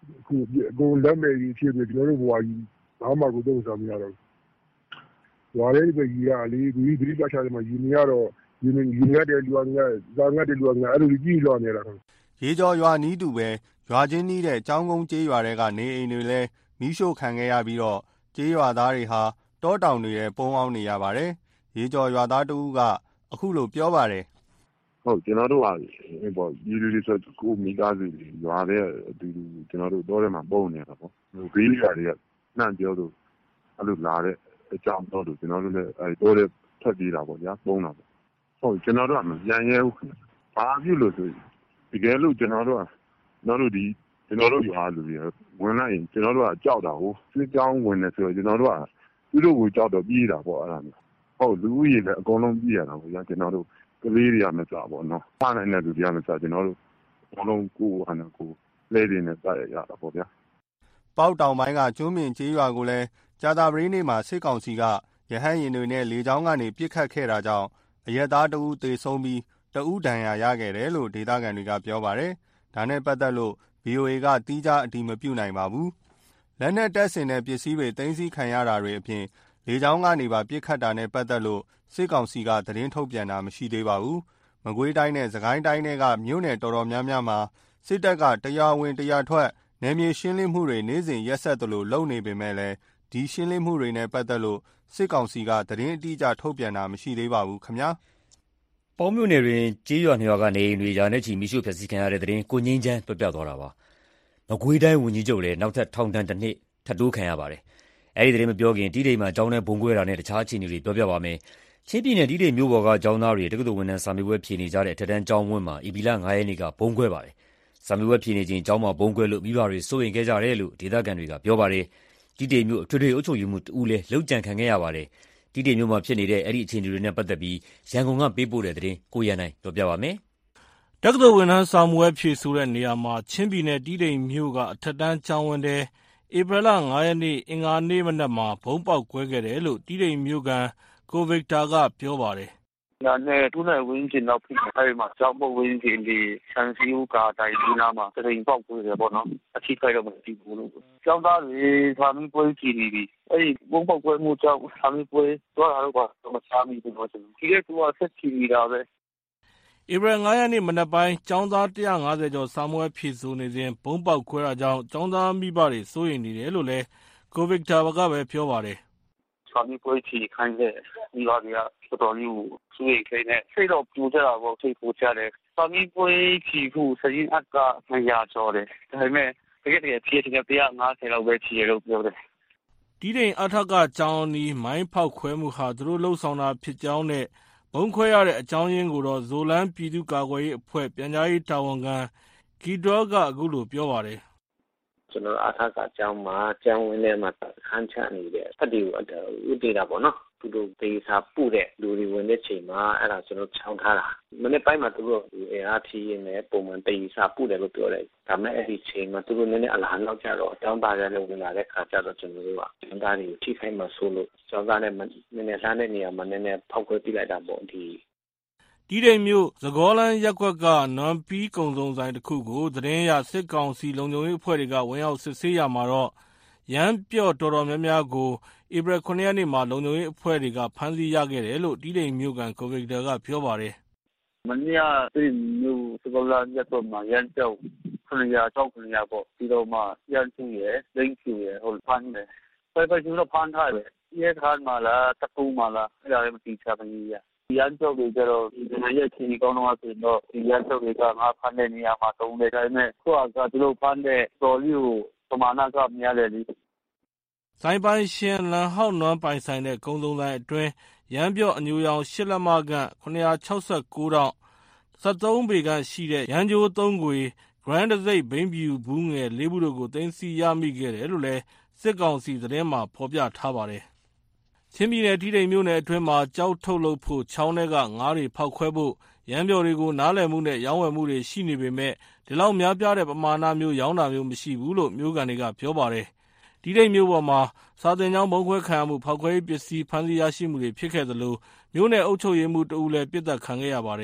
အခုကိုလက်မဲ့ကြီးဖြစ်ပြီးကျွန်တော်တို့ဘဝကြီးဘာမှကိုသုံးစားမရတော့ဘူး။ဝါလေးပဲကြီးရလေဒီဒီကချာမှာယူနေရတော့ယူနေယူရတဲ့လူကငါဇာငါတဲ့လူကငါအဲ့လိုကြီးလောနေတာ။ရေကျော်ရွာနီးတူပဲရွာချင်းနီးတဲ့ကျောင်းကုန်းကျေးရွာတွေကနေအိမ်တွေလည်းမီးရှို့ခံခဲ့ရပြီးတော့ကျေးရွာသားတွေဟာတောတောင်တွေထဲပုန်းအောင်နေရပါတယ်။ရေကျော်ရွာသားတဦးကအခုလိုပြောပါတယ်။ဟုတ်ကျွန်တော်တို့ကပေါ့ဒီလူတွေဆိုကိုမိသားစုတွေရွာတဲ့အတူတူကျွန်တော်တို့တောထဲမှာပုံနေတာပေါ့။ဘေးလေးတွေကနှံ့ပြောလို့အဲ့လိုလာတဲ့အကြောင်းတော့ကျွန်တော်တို့လည်းအဲတောထဲထွက်ပြေးတာပေါ့ဗျာပုံတာပေါ့။ဟုတ်ကျွန်တော်တို့ကမပြန်ရဲဘူး။ဘာဖြစ်လို့ဆိုတကယ်လို့ကျွန်တော်တို့ကကျွန်တော်တို့ဒီကျွန်တော်တို့ရွာလူတွေဝင်လိုက်ရင်ကျွန်တော်တို့ကကြောက်တာဟုတ်ကျွေးကြောင်းဝင်နေဆိုတော့ကျွန်တော်တို့ကသူတို့ကိုကြောက်တော့ပြေးတာပေါ့အဲ့ဒါမျိုးဟုတ်လူကြီးလည်းအကုန်လုံးပြေးရတာပေါ့ဗျာကျွန်တော်တို့ကလေးတွေကမစားပေါ့နော်ဖားနိုင်တဲ့လူတွေကမစားကျွန်တော်တို့အကုန်လုံးကိုယ်အနကိုလဲနေနဲ့စားရရတာပေါ့ဗျာပေါက်တောင်ပိုင်းကကျွန်းမြင့်ကျေးရွာကိုလည်းကြာတာပရင်းနေ့မှာစစ်ကောင်စီကရဟန်းရင်တွေနဲ့လေကြောင်းကနေပစ်ခတ်ခဲ့တာကြောင့်အရက်သားတဦးသေဆုံးပြီးတဦးဒဏ်ရာရခဲ့တယ်လို့ဒေသခံတွေကပြောပါတယ်ဒါနဲ့ပတ်သက်လို့ ဗီအိုအေ ကတီးခြားအတည်မပြုနိုင်ပါဘူး။လက်နက်တပ်ဆင်တဲ့ပစ္စည်းတွေသိမ်းဆည်းခံရတာတွေအပြင်လေကြောင်းကနေပါပစ်ခတ်တာနဲ့ပတ်သက်လို့စစ်ကောင်စီကသတင်းထုတ်ပြန်တာမရှိသေးပါဘူး။မကွေးတိုင်းနဲ့စကိုင်းတိုင်းတွေကမြို့နယ်တော်တော်များများမှာစစ်တပ်ကတရားဝင်တရားထွက်နယ်မြေရှင်းလင်းမှုတွေနေ့စဉ်ရက်ဆက်သလိုလုပ်နေပေမဲ့လည်းဒီရှင်းလင်းမှုတွေနဲ့ပတ်သက်လို့စစ်ကောင်စီကသတင်းအတိအကျထုတ်ပြန်တာမရှိသေးပါဘူးခင်ဗျာ။ပေါင်းမြို့နယ်တွင်ကျေးရွာနှစ်ရွာကနေအိမ်တွေရာနဲ့ချီမိရှုဖျက်ဆီးခံရတဲ့တဲ့ရင်ကိုငင်းချမ်းပြပြသွားတာပါ။မကွေးတိုင်းဝန်ကြီးချုပ်လည်းနောက်ထပ်ထောင်ဒဏ်တစ်နှစ်ထပ်တိုးခံရပါတယ်။အဲဒီတဲ့မပြောခင်တီးတိမ်မှာကျောင်းထဲဘုံကွဲတာနဲ့တခြားအခြေအနေတွေပြောပြပါမယ်။ချင်းပြည်နယ်တီးတိမ်မြို့ပေါ်ကကျောင်းသားတွေတက္ကသိုလ်ဝန်ထမ်းစာမေးပွဲဖြေနေကြတဲ့ထက်တန်းကျောင်းဝင်းမှာဧပြီလငါးရက်နေ့ကဘုံကွဲပါတယ်။စာမေးပွဲဖြေနေချိန်ကျောင်းမှာဘုံကွဲလို့မိဘတွေစိုးရိမ်ခဲ့ကြတယ်လို့ဒေသခံတွေကပြောပါတယ်။တီးတိမ်မြို့အထွေထွေအုပ်ချုပ်ရေးမှူးတဦးလည်းလှုပ်ကြံခံခဲ့ရပါတယ်။တီးတိမ်မြို့မှာဖြစ်နေတဲ့အဲ့ဒီအခြေအနေတွေနဲ့ပတ်သက်ပြီးရန်ကုန်ကပေးပို့တဲ့သတင်းကိုရန်နိုင်ပြောပြပါမယ်။တက္ကသိုလ်ဝန်ထမ်းစာမေးပွဲဖြေဆိုတဲ့နေရာမှာချင်းပြည်နယ်တီးတိမ်မြို့ကအထက်တန်းကျောင်းဝင်းထဲဧပြီလငါးရက်နေ့အင်္ဂါနေ့မနက်မှာဘုံပေါက်ကွဲခဲ့တယ်လို့တီးတိမ်မြို့ခံကိုဗစ်တာကပြောပါတယ်။နာနဲ့တူနဲ့ဝင်းကျင်တော့ဖြစ်အဲဒီမှာကျောင်းပုတ်ဝင်းကျင်ဒီဆန်စီဦးကာတိုင်ဒီနာမှာတရင်ပေါက်ကွဲတယ်ပေါ့နော်။အချိခိုက်တော့မရှိဘူးလို့။ကျောင်းသားတွေစာမေးပွဲကြည့်နေပြီ။အဲဒီဘုံပေါက်ကွဲမှုကြောင့်စာမေးပွဲသွားတာတော့မစားမိဘူးလို့ဆို။ဒီကတူကဆက်ချီနေတာပဲ။ဧပြီငါးရက်နေ့မနက်ပိုင်းကျောင်းသားတစ်ရာငါးဆယ်ကျော်စာမေးပွဲဖြေဆိုနေစဉ်ဘုံပေါက်ခွဲတာကြောင့်ကျောင်းသားမိဘတွေစိုးရိမ်နေတယ်လို့လည်းကိုဗစ်တာကပဲပြောပါတယ်။စာမေးပွဲဖြေခိုင်းတဲ့မိဘတွေကတော်တော်လေးစိုးရိမ်နေတယ်။စိတ်တော့ပူကြတာပေါ့စိတ်ပူကြတယ်။စာမေးပွဲဖြေဖို့စရင်အကမရကြောတယ်။ဒါပေမဲ့တကယ်တကယ်ဖြေချင်တဲ့တစ်ရာငါးဆယ်လောက်ပဲဖြေရလို့ပြောတယ်။တီးတိမ်အထက်ကကျောင်းနီးမိုင်းဖောက်ခွဲမှုဟာသူတို့လှုပ်ဆောင်တာဖြစ်ကြောင်းနဲ့ဘုံခွဲရတဲ့အကြောင်းရင်းကိုတော့ဇိုလန်းပြည်သူ့ကာကွယ်ရေးအဖွဲ့ပြန်ကြားရေးတာဝန်ခံကီဒေါကအခုလိုပြောပါတယ်။ကျွန်တော်အထက်ကကျောင်းမှာကျောင်းဝင်းထဲမှာခန်းချနေတဲ့ဖတ်တီကိုဥတည်တာပေါ့နော်။သူတို့ဒေစာပူတဲ့လူတွေဝင်တဲ့ချိန်မှာအဲ့ဒါကျွန်တော်ချောင်းထားတာ။မနေ့ပိုင်းမှာသူတို့အင်အားဖြည့်ရင်းနဲ့ပုံမှန်ဒေစာပူတယ်လို့ပြောတယ်။ဒါမဲ့အဲ့ဒီချိန်မှာသူတို့နည်းနည်းအလားနောက်ကြတော့အတောင်းပါရလို့ဝင်လာတဲ့ခါကျတော့ကျွန်တော်တို့ကကျောင်းသားတွေကိုထိခိုက်မှဆိုလို့ကျောင်းသားနဲ့နည်းနည်းလှမ်းတဲ့နေရာမှာနည်းနည်းဖောက်ခွဲပြလိုက်တာပေါ့ဒီတီးတိမ်မြို့သကောလန်းရက်ကွက်ကနွမ်ပီးကုံစုံဆိုင်တစ်ခုကိုသတင်းရစစ်ကောင်စီလုံခြုံရေးအဖွဲ့တွေကဝင်ရောက်စစ်ဆေးရမှာတော့ရမ်းပြော့တော်တော်များများကိုဧပြီခုနှစ်ရက်နေ့မှာလုံခြုံရေးအဖွဲ့တွေကဖမ်းဆီးရခဲ့တယ်လို့တီးတိမ်မြို့ကန်ကိုဗစ်တာကပြောပါတယ်။မနေ့ကဒီမြို့သကောလန်းရက်ကွက်မှာရမ်းပြော့ခဏရတော့ခဏရပေါ့ပြီးတော့မှရမ်းချင်းရယ်လိမ့်ချူရယ်ဟိုဖမ်းတယ်။ပဲပဲကျတော့ဖမ်းထားတယ်။ရဲခါမှလားတပူမှလားအဲ့ဒါလည်းမသိချပါဘူးရ။ဒီရန်ကျောက်တွေကျတော့ဒီနေ့ရက်ချင်းကောင်းတော့ဆိုတော့ဒီရန်ကျောက်တွေကငါဖမ်းတဲ့နေရာမှာတုံးတယ်ဒါပေမဲ့ကိုကသူတို့ဖမ်းတဲ့တော်လေးကိုပမာဏကများတယ်လေဆိုင်ပိုင်ရှင်လန်ဟောက်နွမ်းပိုင်ဆိုင်တဲ့ကုန်းသုံးဆိုင်အတွင်းရမ်းပြော့အညိုရောင်ရှစ်လက်မခန့်ခုနှစ်ရာခြောက်ဆယ်ကိုတောင်စက်သုံးပေခန့်ရှိတဲ့ရန်ဂျိုးသုံးခွေ Grand Desert ဘိန်းပြူဘူးငယ်လေးဘူးတို့ကိုသိမ်းဆည်းရမိခဲ့တယ်လို့လည်းစစ်ကောင်စီသတင်းမှာဖော်ပြထားပါတယ်ချင်းပြည်နယ်တီးတိမ်မြို့နယ်အတွင်းမှာကြောက်ထုတ်လုပ်ဖို့ချောင်းထဲကငါးတွေဖောက်ခွဲဖို့ရမ်းပြော်တွေကိုနားလည်မှုနဲ့ရောင်းဝယ်မှုတွေရှိနေပေမဲ့ဒီလောက်များပြားတဲ့ပမာဏမျိုးရောင်းတာမျိုးမရှိဘူးလို့မြို့ကန်တွေကပြောပါတယ်။တီးတိမ်မြို့ပေါ်မှာစာသင်ကျောင်းဘုံခွဲခံရမှုဖောက်ခွဲရေးပစ္စည်းဖမ်းဆီးရရှိမှုတွေဖြစ်ခဲ့သလိုမြို့နယ်အုပ်ချုပ်ရေးမှူးတဦးလည်းပြစ်ဒဏ်ခံခဲ့ရပါတယ်။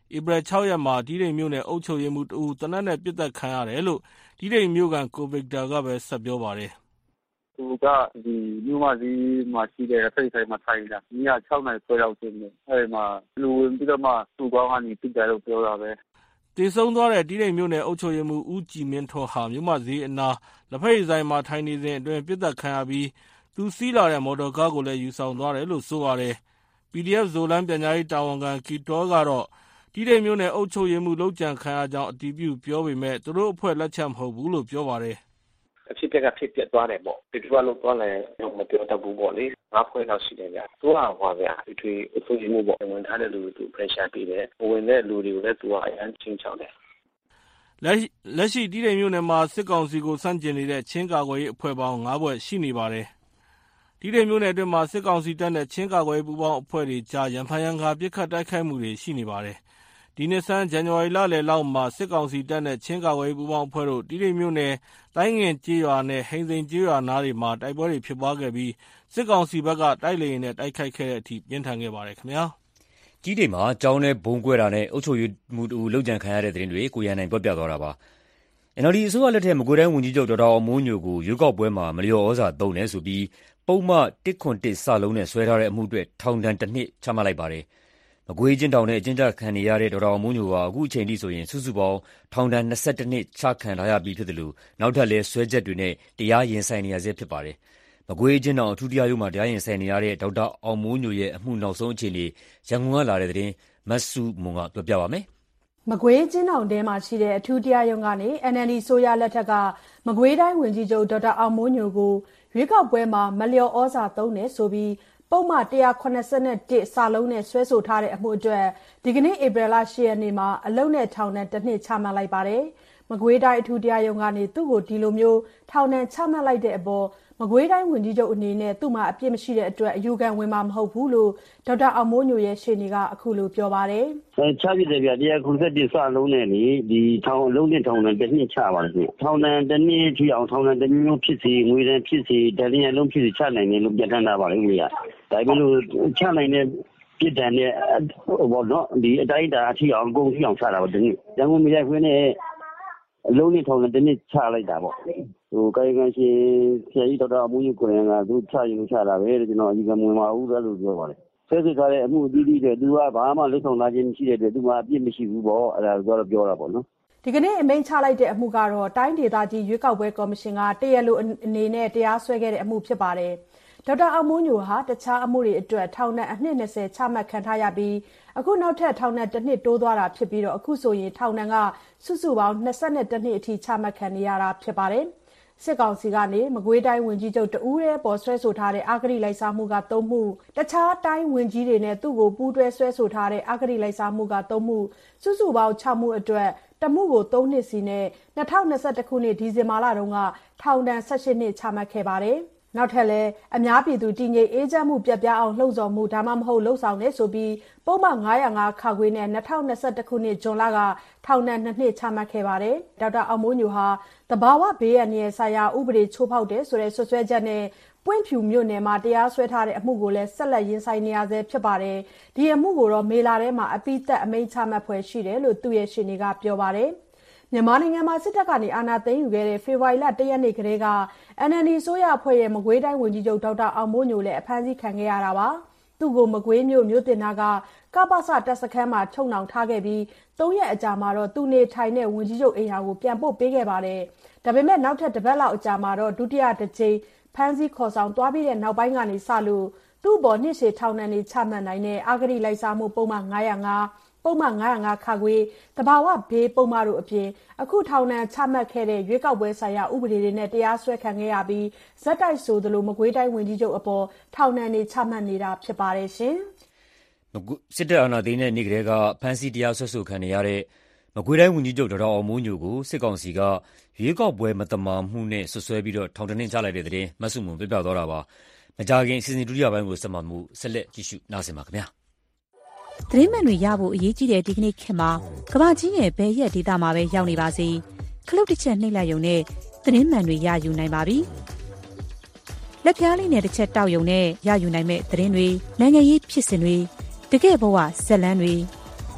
ဧပြီလ ၆ ရက်မှာတီးတိန်မြို့နယ်အုပ်ချုပ်ရေးမှူးတဦးသေနတ်နဲ့ပစ်သတ်ခံရတယ်လို့တီးတိန်မြို့ခံကိုဗစ်တာကပဲဆက်ပြောပါတယ်။သူကဒီမြို့မကြီးမှာရှိတဲ့ဖိတ်ဆိုင်မှာထိုင်နေတာ။ည၆နာရီခွဲလောက်ရှိနေ။အဲဒီမှာလူဝင်ပြီးတော့မှသူ့ကောင်းကနေပြစ်တယ်လို့ပြောတာပဲ။တေဆုံးသွားတဲ့တီးတိန်မြို့နယ်အုပ်ချုပ်ရေးမှူးဦးကြည်မင်းထွန်းဟာမြို့မကြီးအနားလက်ဖက်ရည်ဆိုင်မှာထိုင်နေစဉ်အတွင်းပစ်သတ်ခံရပြီးသူစီးလာတဲ့မော်တော်ကားကိုလည်းယူဆောင်သွားတယ်လို့ဆိုပါတယ်။ ပီဒီအက်ဖ် ဇိုလန်ပြန်ကြားရေးတာဝန်ခံကီတောကတော့တီးတိန်မြို့နယ်အုပ်ချုပ်ရေးမှူးလုပ်ကြံခံရကြောင်းအတည်ပြုပြောပေမဲ့သူတို့အဖွဲ့လက်ချက်မဟုတ်ဘူးလို့ပြောပါတယ်။အဖြစ်ပြက်ကဖြစ်ပြသွားတယ်ပေါ့ဒီလိုလို့သွားလည်းမပြောတတ်ဘူးပေါ့လေငါးဖွဲ့လောက်ရှိတယ်ဗျသူကဟောဗျာဒီထွေအစိုးရမှုပေါ့ဝင်ထားတဲ့လူတွေသူ pressure ပေးတယ်ဝင်တဲ့လူတွေကိုလည်းသူကအရန်ချင်းချောင်းတယ်လက်လက်ရှိတီးတိန်မြို့နယ်မှာစစ်ကောင်စီကိုစန့်ကျင်နေတဲ့ချင်းကာကွယ်ရေးအဖွဲ့ပေါင်း၅ဘွဲ့ရှိနေပါတယ်တီးတိန်မြို့နယ်အတွင်းမှာစစ်ကောင်စီတပ်နဲ့ချင်းကာကွယ်ရေးပူးပေါင်းအဖွဲ့တွေကြားရန်ဖန်ရန်ခါပစ်ခတ်တိုက်ခိုက်မှုတွေရှိနေပါတယ်ဒီနှစ်ဆန်းဇန်နဝါရီလလယ်လောက်မှာစစ်ကောင်စီတပ်နဲ့ချင်းကာကွယ်ရေးပူးပေါင်းအဖွဲ့တို့တီးတိန်မြို့နယ်တိုင်းငင်ကျေးရွာနဲ့ဟိန်စိန်ကျေးရွာနားတွေမှာတိုက်ပွဲတွေဖြစ်ပွားခဲ့ပြီးစစ်ကောင်စီဘက်ကတိုက်လေယာဉ်နဲ့တိုက်ခိုက်ခဲ့တဲ့အထိပြင်းထန်ခဲ့ပါတယ်ခင်ဗျာတီးတိန်မှာကျောင်းထဲဘုံကွဲတာနဲ့အုပ်ချုပ်ရေးမှူးတူလုံခြံခံရတဲ့တဲ့ရင်တွေကိုရန်နိုင်ပြောပြသွားတာပါ အန် အယ်လ် ဒီ အစိုးရလက်ထက်မကွေးတိုင်းဝန်ကြီးချုပ်ဒေါက်တာအောင်မိုးညိုကိုရွေးကောက်ပွဲမှာမလျော်ဩဇာသုံးတယ်ဆိုပြီးပုံမှန်တစ်ခွန်တစ်စလုံးနဲ့ဆွဲထားတဲ့အမှုအတွက်ထောင်ဒဏ်တစ်နှစ်ချမှတ်လိုက်ပါတယ်။မကွေးချင်းတောင်နဲ့အကျဉ်းချခံနေရတဲ့ဒေါက်တာအောင်မိုးညိုဟာအခုအချိန်ထိဆိုရင်စုစုပေါင်းထောင်ဒဏ်၂၁နှစ်ချခံထားရပြီးဖြစ်တယ်လို့နောက်ထပ်လည်းဆွဲချက်တွေနဲ့တရားရင်ဆိုင်နေရဆဲဖြစ်ပါတယ်။မကွေးချင်းတောင်အထူးတရားရုံးမှာတရားရင်ဆိုင်နေရတဲ့ဒေါက်တာအောင်မိုးညိုရဲ့အမှုနောက်ဆုံးအခြေအနေရန်ကုန်ကလာတဲ့သတင်းမတ်စုမွန်ကပြောပြပါမယ်။မကွေးချင်းတောင်ထဲမှာရှိတဲ့အထူးတရားရုံးကနေ အန် အယ်လ် ဒီ ဆိုရလက်ထက်ကမကွေးတိုင်းဝန်ကြီးချုပ်ဒေါက်တာအောင်မိုးညိုကိုရွေးကောက်ပွဲမှာမလျော်ဩဇာသုံးတယ်ဆိုပြီးပုံမှန်၁၇၁စာလုံးနဲ့ဆွဲဆိုထားတဲ့အမှုအတွက်ဒီကနေ့ဧပြီလ၈ရက်နေ့မှာအလုံနဲ့ထောင်ဒဏ်တစ်နှစ်ချမှတ်လိုက်ပါတယ်။မကွေးတိုင်းအထူးတရားရုံးကနေသူ့ကိုဒီလိုမျိုးထောင်ဒဏ်ချမှတ်လိုက်တဲ့အပေါ်မကွေးတိုင်းဝန်ကြီးချုပ်အနေနဲ့သူ့မှာအပြစ်မရှိတဲ့အတွက်အယူခံဝင်မှာမဟုတ်ဘူးလို့ဒေါက်တာအောင်မိုးညိုရဲ့ရှေ့နေကအခုလိုပြောပါတယ်။အဲချပြတယ်ဗျ၁၉၁စလုံးနဲ့လေဒီထောင်အလုံးနဲ့ထောင်ဒဏ်တစ်နှစ်ချပါတယ်ခင်ဗျ။ထောင်ဒဏ်တစ်နှစ်ထိအောင်ထောင်ဒဏ်တစ်မျိုးဖြစ်စီငွေဒဏ်ဖြစ်စီဒဏ်ရလုံးဖြစ်စီချနိုင်တယ်လို့ပြဋ္ဌာန်းထားပါတယ်ခင်ဗျ။ဒါပေမဲ့လို့ချနိုင်တဲ့ပြစ်ဒဏ်နဲ့ဟိုဘောနော်ဒီအတိုင်းအတာအထိအောင်အကုန်ထိအောင်ချတာပါဒီနေ့။ရန်ကုန်မြို့ခွင်းနဲ့အလုံးနဲ့ထောင်ဒဏ်တစ်နှစ်ချလိုက်တာပေါ့။ဟိုကာယကံရှင်ဆရာကြီးဒေါက်တာအမိုးကြီးကိုရင်ကသူချရင်ချတာပဲကျွန်တော်အကြီးကမဝင်ပါဘူးလို့ပြောပါတယ်ဆဲစစ်ထားတဲ့အမှုအသီးသီးတွေသူကဘာမှလွတ်ဆောင်လာခြင်းမရှိတဲ့အတွက်သူကအပြစ်မရှိဘူးပေါ့အဲ့ဒါကတော့ပြောတာပေါ့နော်ဒီကနေ့အမိန့်ချလိုက်တဲ့အမှုကတော့တိုင်းဒေသကြီးရွေးကောက်ပွဲကော်မရှင်ကတရားလိုအနေနဲ့တရားစွဲခဲ့တဲ့အမှုဖြစ်ပါတယ်ဒေါက်တာအောင်မိုးညိုဟာတခြားအမှုတွေအတွက်ထောင်ဒဏ်အနှစ်၂၀ချမှတ်ခံထားရပြီးအခုနောက်ထပ်ထောင်ဒဏ်တစ်နှစ်တိုးသွားတာဖြစ်ပြီးတော့အခုဆိုရင်ထောင်ဒဏ်ကစုစုပေါင်း၂၁နှစ်အထိချမှတ်ခံနေရတာဖြစ်ပါတယ်စစ်ကောင်စီကနေမကွေးတိုင်းဝန်ကြီးချုပ်တဦးရဲပေါ်ဆွဲဆိုထားတဲ့အဂတိလိုက်စားမှုက၃မှုတခြားတိုင်းဝန်ကြီးတွေနဲ့သူ့ကိုပူးတွဲဆွဲဆိုထားတဲ့အဂတိလိုက်စားမှုက၃မှုစုစုပေါင်း၆မှုအတွက်တမှုကို၃နှစ်စီနဲ့၂၀၂၁ခုနှစ်ဒီဇင်ဘာလတုန်းကထောင်ဒဏ်၁၈နှစ်ချမှတ်ခဲ့ပါတယ်နောက်ထပ်လည်းအများပြည်သူတည်ငြိမ်အေးချမ်းမှုပြတ်ပြားအောင်လှုံ့ဆော်မှုဒါမှမဟုတ်လှုံ့ဆော်နေဆိုပြီးပုံမှန်၅၀၅ခါခွေနဲ့၂၀၂၁ခုနှစ်ဇွန်လကထောင်ဒဏ်၂နှစ်ချမှတ်ခဲ့ပါတယ်ဒေါက်တာအောင်မိုးညိုဟာတဘာဝဘေးရန်ရဲ့ဆရာဥပဒေချိုးဖောက်တယ်ဆိုတဲ့ဆွဆွဲချက်နဲ့ပွင့်ဖြူမြို့နယ်မှာတရားစွဲထားတဲ့အမှုကိုလည်းဆက်လက်ရင်ဆိုင်နေရဆဲဖြစ်ပါတယ်ဒီအမှုကိုတော့မေလာထဲမှာအပိသက်အမိန့်ချမှတ်ဖွယ်ရှိတယ်လို့သူ့ရဲ့ရှင်းနေကပြောပါတယ်မြန်မာနိုင်ငံမှာစစ်တပ်ကနေအာဏာသိမ်းယူခဲ့တဲ့ဖေဖော်ဝါရီလ၁ရက်နေ့ကတည်းက အန် အယ်လ် ဒီ ဆိုရအဖွဲ့ရဲ့မကွေးတိုင်းဝန်ကြီးချုပ်ဒေါက်တာအောင်မိုးညိုလည်းအဖမ်းဆီးခံခဲ့ရတာပါသူ့ကိုမကွေးမြို့မြို့တင်နာကကပစတပ်စခန်းမှာချုပ်နှောင်ထားခဲ့ပြီး၃ရက်အကြာမှာတော့သူနေထိုင်တဲ့ဝန်ကြီးချုပ်အိမ်ယာကိုပြန်ပို့ပေးခဲ့ပါတယ်ဒါပေမဲ့နောက်ထပ်တစ်ပတ်လောက်အကြာမှာတော့ဒုတိယတစ်ကြိမ်ဖမ်းဆီးခေါ်ဆောင်သွားပြီးတဲ့နောက်ပိုင်းကနေစလို့သူ့ပေါ်နှစ်ရှည်ထောင်ဒဏ်တွေချမှတ်နိုင်တဲ့အဂတိလိုက်စားမှုပုံမှန်၅၀၅ပုံမှန်၅၀၅ခါခွေတဘာဝဘေးပုံမှန်တို့အပြင်အခုထောင်ဒဏ်ချမှတ်ခဲ့တဲ့ရွေးကောက်ပွဲဆိုင်ရာဥပဒေတွေနဲ့တရားစွဲခံခဲ့ရပြီးဇက်တိုက်ဆိုသလိုမကွေးတိုင်းဝန်ကြီးချုပ်အပေါ်ထောင်ဒဏ်တွေချမှတ်နေတာဖြစ်ပါတယ်ရှင်စစ်တပ်အာဏာသိမ်းတဲ့နေ့ကတည်းကဖမ်းဆီးတရားစွဲဆိုခံနေရတဲ့မကွေးတိုင်းဝန်ကြီးချုပ်ဒေါက်တာအောင်မိုးညိုကိုစစ်ကောင်စီကရွေးကောက်ပွဲမတမာမှုနဲ့ဆွဆွဲပြီးတော့ထောင်ဒဏ်နဲ့ချလိုက်တဲ့တဲ့မဆုမွန်ပြပြသွားတာပါမကြခင်စီစဉ်ဒုတိယပိုင်းကိုဆက်မှမှုဆက်လက်ကြည့်ရှုနားဆင်ပါခင်ဗျာသတင်းမှန်တွေရဖို့အရေးကြီးတဲ့ဒီကနေ့ခေတ်မှာကမ္ဘာကြီးရဲ့ဘယ်ရက်ဒေသမှာပဲရောက်နေပါစေခလုတ်တစ်ချက်နှိပ်လိုက်ရုံနဲ့သတင်းမှန်တွေရယူနိုင်ပါပြီလက်ပြားလေးနဲ့တစ်ချက်တောက်ရုံနဲ့ရယူနိုင်မဲ့သတင်းတွေနိုင်ငံရေးဖြစ်စဉ်တွေတကယ့်ဘဝဇက်လန်းတွေ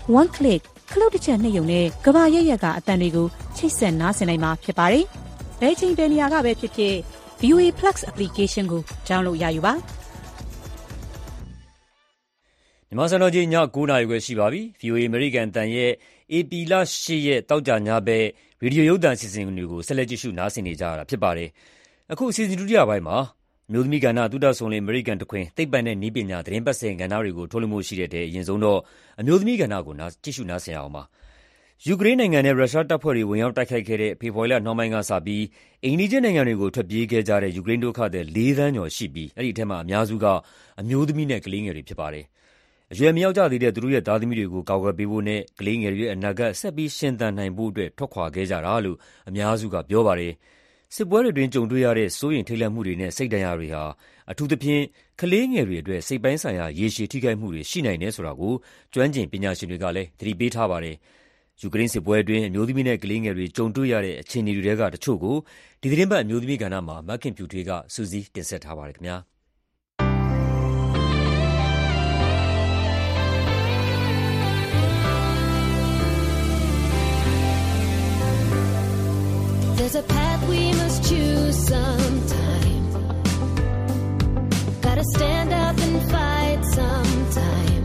one click ခလုတ်တစ်ချက်နှိပ်ရုံနဲ့ကဘာရက်ရက်ကအတန်တွေကိုချိတ်ဆက်နားဆင်နိုင်မှာဖြစ်ပါတယ်။ဘယ်ချိန်ဘယ်နေရာကပဲဖြစ်ဖြစ် ဗီအိုအေ Plus application ကို download ရယူပါ။မြန်မာစံတော်ချိန်ည၉နာရီခွဲရှိပါပြီ။ ဗီအိုအေ အမေရိကန်အသံရဲ့ဧပြီလ၈ရက်သောကြာညဘက်ရေဒီယိုရုပ်သံအစီအစဉ်တွေကိုဆက်လက်ကြည့်ရှုနားဆင်နေကြရတာဖြစ်ပါတယ်။အခုအစီအစဉ်ဒုတိယပိုင်းမှာအမျိုးသမီးကဏ္ဍသုတဆုံလင်အမေရိကန်တခွင်သိပ္ပံနဲ့နည်းပညာသတင်းပတ်စင်ကဏ္ဍတွေကိုထုတ်လွှင့်မှုရှိတဲ့အရင်ဆုံးတော့အမျိုးသမီးကဏ္ဍကိုကြည့်ရှုနားဆင်ရအောင်ပါ။ယူကရိန်းနိုင်ငံနဲ့ရုရှားတပ်ဖွဲ့တွေဝင်ရောက်တိုက်ခိုက်ခဲ့တဲ့ဖေဖော်ဝါရီလနှောင်းပိုင်းကစပြီးအိမ်နီးချင်းနိုင်ငံတွေကိုထွက်ပြေးခဲ့ကြတဲ့ယူကရိန်းဒုက္ခသည်လေးသန်းကျော်ရှိပြီးအဲဒီအထက်မှာအများစုကအမျိုးသမီးနဲ့ကလေးငယ်တွေဖြစ်ပါတယ်။အရွယ်မရောက်ကြသေးတဲ့သူတို့ရဲ့သားသမီးတွေကိုကာကွယ်ပေးဖို့နဲ့ကလေးငယ်တွေရဲ့အနာဂတ်ဆက်ပြီးရှင်သန်နိုင်ဖို့အတွက်ထွက်ခွာခဲ့ကြတာလို့အများစုကပြောပါတယ်။စစ်ပွဲတွေတွင်ကြုံတွေ့ရတဲ့စိုးရိမ်ထိတ်လန့်မှုတွေနဲ့စိတ်ဒဏ်ရာတွေဟာအထူးသဖြင့်ကလေးငယ်တွေအတွက်စိတ်ပိုင်းဆိုင်ရာရေရှည်ထိခိုက်မှုတွေရှိနိုင်တယ်ဆိုတာကိုကျွမ်းကျင်ပညာရှင်တွေကလည်းသတိပေးထားပါတယ်။ယူကရိန်းစစ်ပွဲအတွင်းအမျိုးသမီးနဲ့ကလေးငယ်တွေကြုံတွေ့ရတဲ့အခြေအနေတွေကတချို့ကိုဒီသတင်းပတ်အမျိုးသမီးကဏ္ဍမှာမခင်ဖြူထွေးကစူးစီးတင်ဆက်ထားပါတယ်ခင်ဗျာ။ There's a path we must choose sometime. Gotta stand up and fight sometime.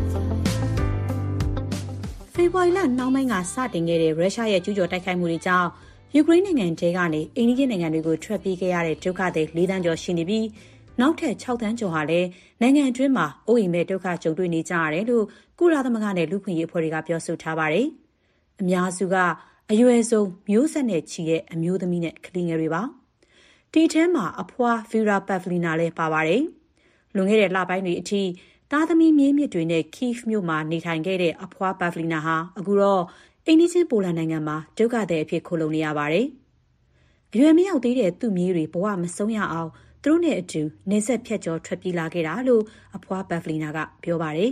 ဖေဖော်ဝါရီလနှောင်းပိုင်းကစတင်ခဲ့တဲ့ရုရှားရဲ့ကျူးကျော်တိုက်ခိုက်မှုတွေကြောင့်ယူကရိန်းနိုင်ငံထဲကနေအိမ်နီးချင်းနိုင်ငံတွေကိုထွက်ပြေးခဲ့ရတဲ့ဒုက္ခသည်လေးသန်းကျော်ရှိနေပြီးနောက်ထပ်၆သန်းကျော်ဟာလည်းနိုင်ငံအတွင်းမှာအိုးအိမ်မဲ့ဒုက္ခကြုံတွေ့နေကြရတယ်လို့ကုလသမဂ္ဂနဲ့လူ့အခွင့်အရေးအဖွဲ့တွေကပြောဆိုထားပါတယ်။အများစုကအရွယ်ဆုံးမျိုးဆက်နဲ့ချီတဲ့အမျိုးသမီးနဲ့ကလေးငယ်တွေပါဒီထဲမှာအဖွား Vera Pavlina လည်းပါပါတယ်လွန်ခဲ့တဲ့လပိုင်းတွေအထိသားသမီးမြေးမြစ်တွေနဲ့ Kyiv မြို့မှာနေထိုင်ခဲ့တဲ့အဖွား Pavlina ဟာအခုတော့အိမ်နီးချင်းပိုလန်နိုင်ငံမှာဒုက္ခသည်အဖြစ်ခိုလှုံနေရပါတယ်အရွယ်မရောက်သေးတဲ့သူ့မြေးတွေဘဝမဆုံးရအောင်သူတို့နဲ့အတူနေဆက်ဖြတ်ကျော်ထွက်ပြေးလာခဲ့တာလို့အဖွား Pavlina ကပြောပါတယ်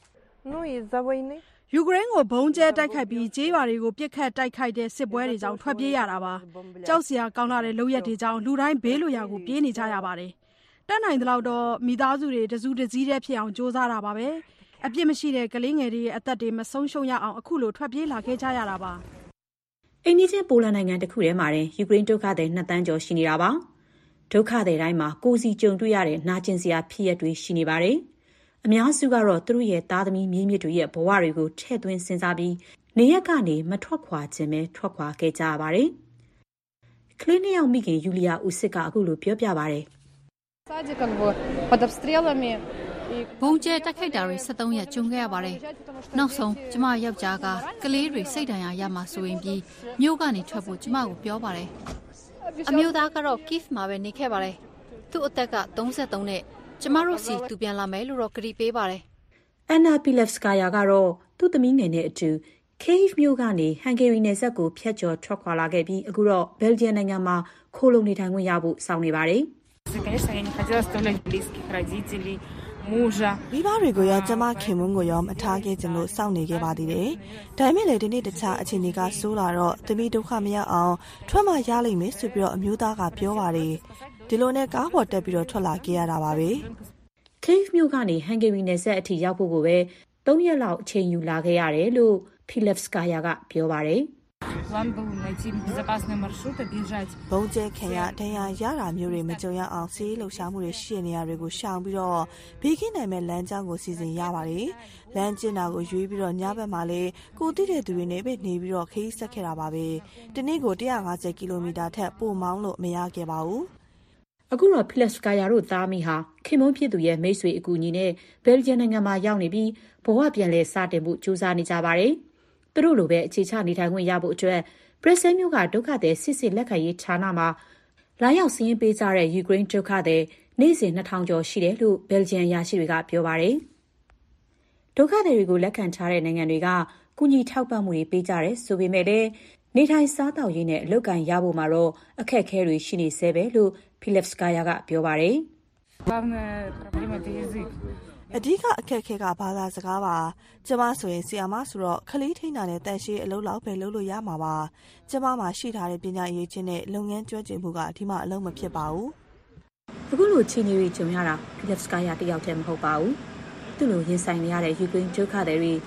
Ну из-за войныယူကရိန်းကိုဘုံကျဲတိုက်ခိုက်ပြီးကျေးရွာတွေကိုပြစ်ခတ်တိုက်ခိုက်တဲ့စစ်ပွဲတွေကြောင့်ထွက်ပြေးရတာပါကြောက်စရာကောင်းလာတဲ့လုပ်ရက်တွေကြောင့်လူတိုင်းဘေးလွတ်ရာကိုပြေးနေကြရပါတယ်တက်နိုင်တဲ့လောက်တော့မိသားစုတွေတစုတစည်းတည်းဖြစ်အောင်ကြိုးစားတာပါပဲအပြစ်မရှိတဲ့ကလေးငယ်တွေရဲ့အသက်တွေမဆုံးရှုံးရအောင်အခုလိုထွက်ပြေးလာခဲ့ကြရတာပါအိမ်နီးချင်းပိုလန်နိုင်ငံတစ်ခုထဲမှာတင်ယူကရိန်းဒုက္ခသည်နှစ်သန်းကျော်ရှိနေတာပါဒုက္ခသည်တိုင်းမှာကိုယ်စီကြုံတွေ့ရတဲ့နာကျင်စရာဖြစ်ရပ်တွေရှိနေပါတယ်အများစုကတော့သူတို့ရဲ့သားသမီးမြေးမြစ်တွေရဲ့ဘဝတွေကိုထည့်သွင်းစဉ်းစားပြီးနေရက်ကနေမထွက်ခွာခြင်းပဲထွက်ခွာခဲ့ကြရပါတယ်။ကလေးနှစ်ယောက်မိခင်ယူလီယာဦးစစ်ကအခုလိုပြောပြပါတယ်။ Сади как бы под обстрелами ဘုံကျဲတိုက်ခိုက်တာတွေဆက်သုံးရက်ကျုံခဲ့ရပါတယ်။နောက်ဆုံးကျမယောက်ျားကကလေးတွေစိတ်ဒဏ်ရာရမှဆိုရင်ပြီးမြို့ကနေထွက်ဖို့ကျမကိုပြောပါတယ်။အမျိုးသားကတော့ Kyiv မှာပဲနေခဲ့ပါတယ်။သူ့အသက်ကသုံးသုံးနဲ့ကျမတို့စီသူပြန်လာမယ်လို့တော့ကတိပေးပါတယ်။ Anna Pilevskaya ကတော့သူ့သမီးငယ်နဲ့အတူ Kyiv မြို့ကနေဟန်ဂေရီနယ်စပ်ကိုဖျက်ကျော်ထွက်ခွာလာခဲ့ပြီးအခုတော့ဘယ်လ်ဂျီယံနိုင်ငံမှာခိုးလုံနေထိုင်ခွင့်ရဖို့စောင့်နေပါတယ်။ Конечно, я не хотела оставлять близких родителей, мужа. မိဘတွေကိုရောကျမခင်မွန်းကိုရောမထားခဲ့ကြလို့စောင့်နေခဲ့ပါသေးတယ်။ဒါပေမဲ့လည်းဒီနေ့တခြားအခြေအနေကဆိုးလာတော့သမီးဒုက္ခမရအောင်ထွက်မှရလိမ့်မယ်ဆိုပြီးတော့အမျိုးသားကပြောပါတယ်။ဒီလိုနဲ့ကားပေါ်တက်ပြီးတော့ထွက်လာခဲ့ရတာပါပဲ။ Kyiv မြို့ကနေဟန်ဂေရီနယ်စပ်အထိရောက်ဖို့ကိုပဲသုံးရက်လောက်အချိန်ယူလာခဲ့ရတယ်လို့ Pilevskaya ကပြောပါတယ်။ План был найти безопасный маршрут, объезжать. ဘုံကျဲခင်ရဒဏ်ရာရတာမျိုးတွေမကြုံရအောင်စီးလှုပ်ရှားမှုတွေရှိနေရတွေကိုရှောင်ပြီးတော့ဘေးကင်းနိုင်မဲ့လမ်းကြောင်းကိုစီစဉ်ရပါတယ်။လမ်းကျဉ်တာကိုရွေးပြီးတော့ညဘက်မှာလည်းကိုတိတဲ့သူတွေနဲ့ပဲနေပြီးတော့ခရီးဆက်ခဲ့တာပါပဲ။ဒီနေ့ကိုone hundred fiftyကီလိုမီတာထက်ပိုမောင်းလို့မရခဲ့ပါဘူး။အခုတော့ Pilevskaya တို့သားမိဟာခင်မွန်းဖြစ်သူရဲ့မိတ်ဆွေအကူအညီနဲ့ဘယ်လ်ဂျီယံနိုင်ငံမှာရောက်နေပြီးဘဝပြန်လည်စတင်ဖို့ကြိုးစားနေကြပါတယ်။သူတို့လိုပဲအခြေချနေထိုင်ခွင့်ရဖို့အတွက်ဘရက်ဆဲမြို့ကဒုက္ခသည်စစ်စစ်လက်ခံရေးဌာနမှာလာရောက်စီးရင်ပေးကြတဲ့ယူကရိန်းဒုက္ခသည်နေ့စဉ်နှစ်ထောင်ကျော်ရှိတယ်လို့ဘယ်လ်ဂျီယံရာရှိတွေကပြောပါတယ်။ဒုက္ခသည်တွေကိုလက်ခံထားတဲ့နိုင်ငံတွေကကုညီထောက်ပံ့မှုတွေပေးကြတယ်ဆိုပေမဲ့လည်းနေထိုင်စားသောက်ရေးနဲ့အလုပ်ကိုင်ရဖို့မှာတော့အခက်အခဲတွေရှိနေဆဲပဲလို့ Pilevskaya ကပြောပါတယ်။ Главная проблема это язык. အဓိကအခက်အခဲကဘာသာစကားပါကျမဆိုရင်ဆီယာမဆိုတော့ခလေးထိန်းတာနဲ့တန်ရှည်အလုပ်လောက်ပဲလုပ်လို့ရမှာပါကျမမှာရှိထားတဲ့ပညာရေးချင်းနဲ့လုပ်ငန်းကျွမ်းကျင်မှုကဒီမှာအလုံးမဖြစ်ပါဘူးအခုလိုချင်းကြီးတွေကြုံရတာ Pilevskaya တယောက်တည်းမဟုတ်ပါဘူးသူ့လိုရင်ဆိုင်နေရတဲ့ယူကရိန်းဒုက္ခသည်တွေ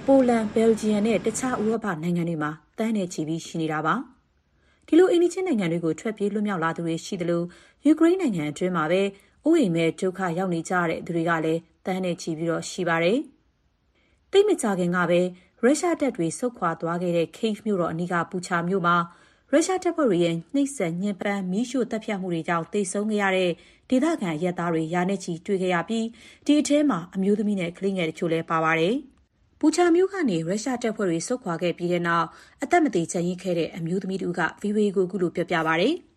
ပိုလန်၊ဘယ်လ်ဂျီယံနဲ့တခြားဥရောပနိုင်ငံတွေမှာတန်းနဲ့ချီပြီးရှိနေတာပါ။ဒီလိုအိမ်နီးချင်းနိုင်ငံတွေကိုထွက်ပြေးလွတ်မြောက်လာသူတွေရှိသလိုယူကရိန်းနိုင်ငံအတွင်းမှာပဲအိုးအိမ်မဲ့ဒုက္ခရောက်နေကြတဲ့သူတွေကလည်းတန်းနဲ့ချီပြီးတော့ရှိပါတယ်။သိပ်မကြာခင်ကပဲရုရှားတပ်တွေဆုတ်ခွာသွားခဲ့တဲ့ကိဗ်မြို့တော်အနီးကပူချာမြို့မှာရုရှားတပ်ဖွဲ့တွေရဲ့နှိပ်စက်ညှဉ်းပန်းမီးရှို့တပ်ဖြတ်မှုတွေကြောင့်သေဆုံးခဲ့ရတဲ့ဒေသခံရဲသားတွေရာနဲ့ချီတွေ့ခဲ့ရပြီးဒီအထဲမှာအမျိုးသမီးနဲ့ကလေးငယ်တချို့လည်းပါပါတယ်။ပူချာမြို့ကနေရုရှားတပ်ဖွဲ့တွေဆုတ်ခွာခဲ့ပြီးတဲ့နောက်အသက်မသေချန်ရစ်ခဲ့တဲ့အမျိုးသမီးတူက ဗွီအိုအေ ကိုအခုလိုပြောပြပါတယ်။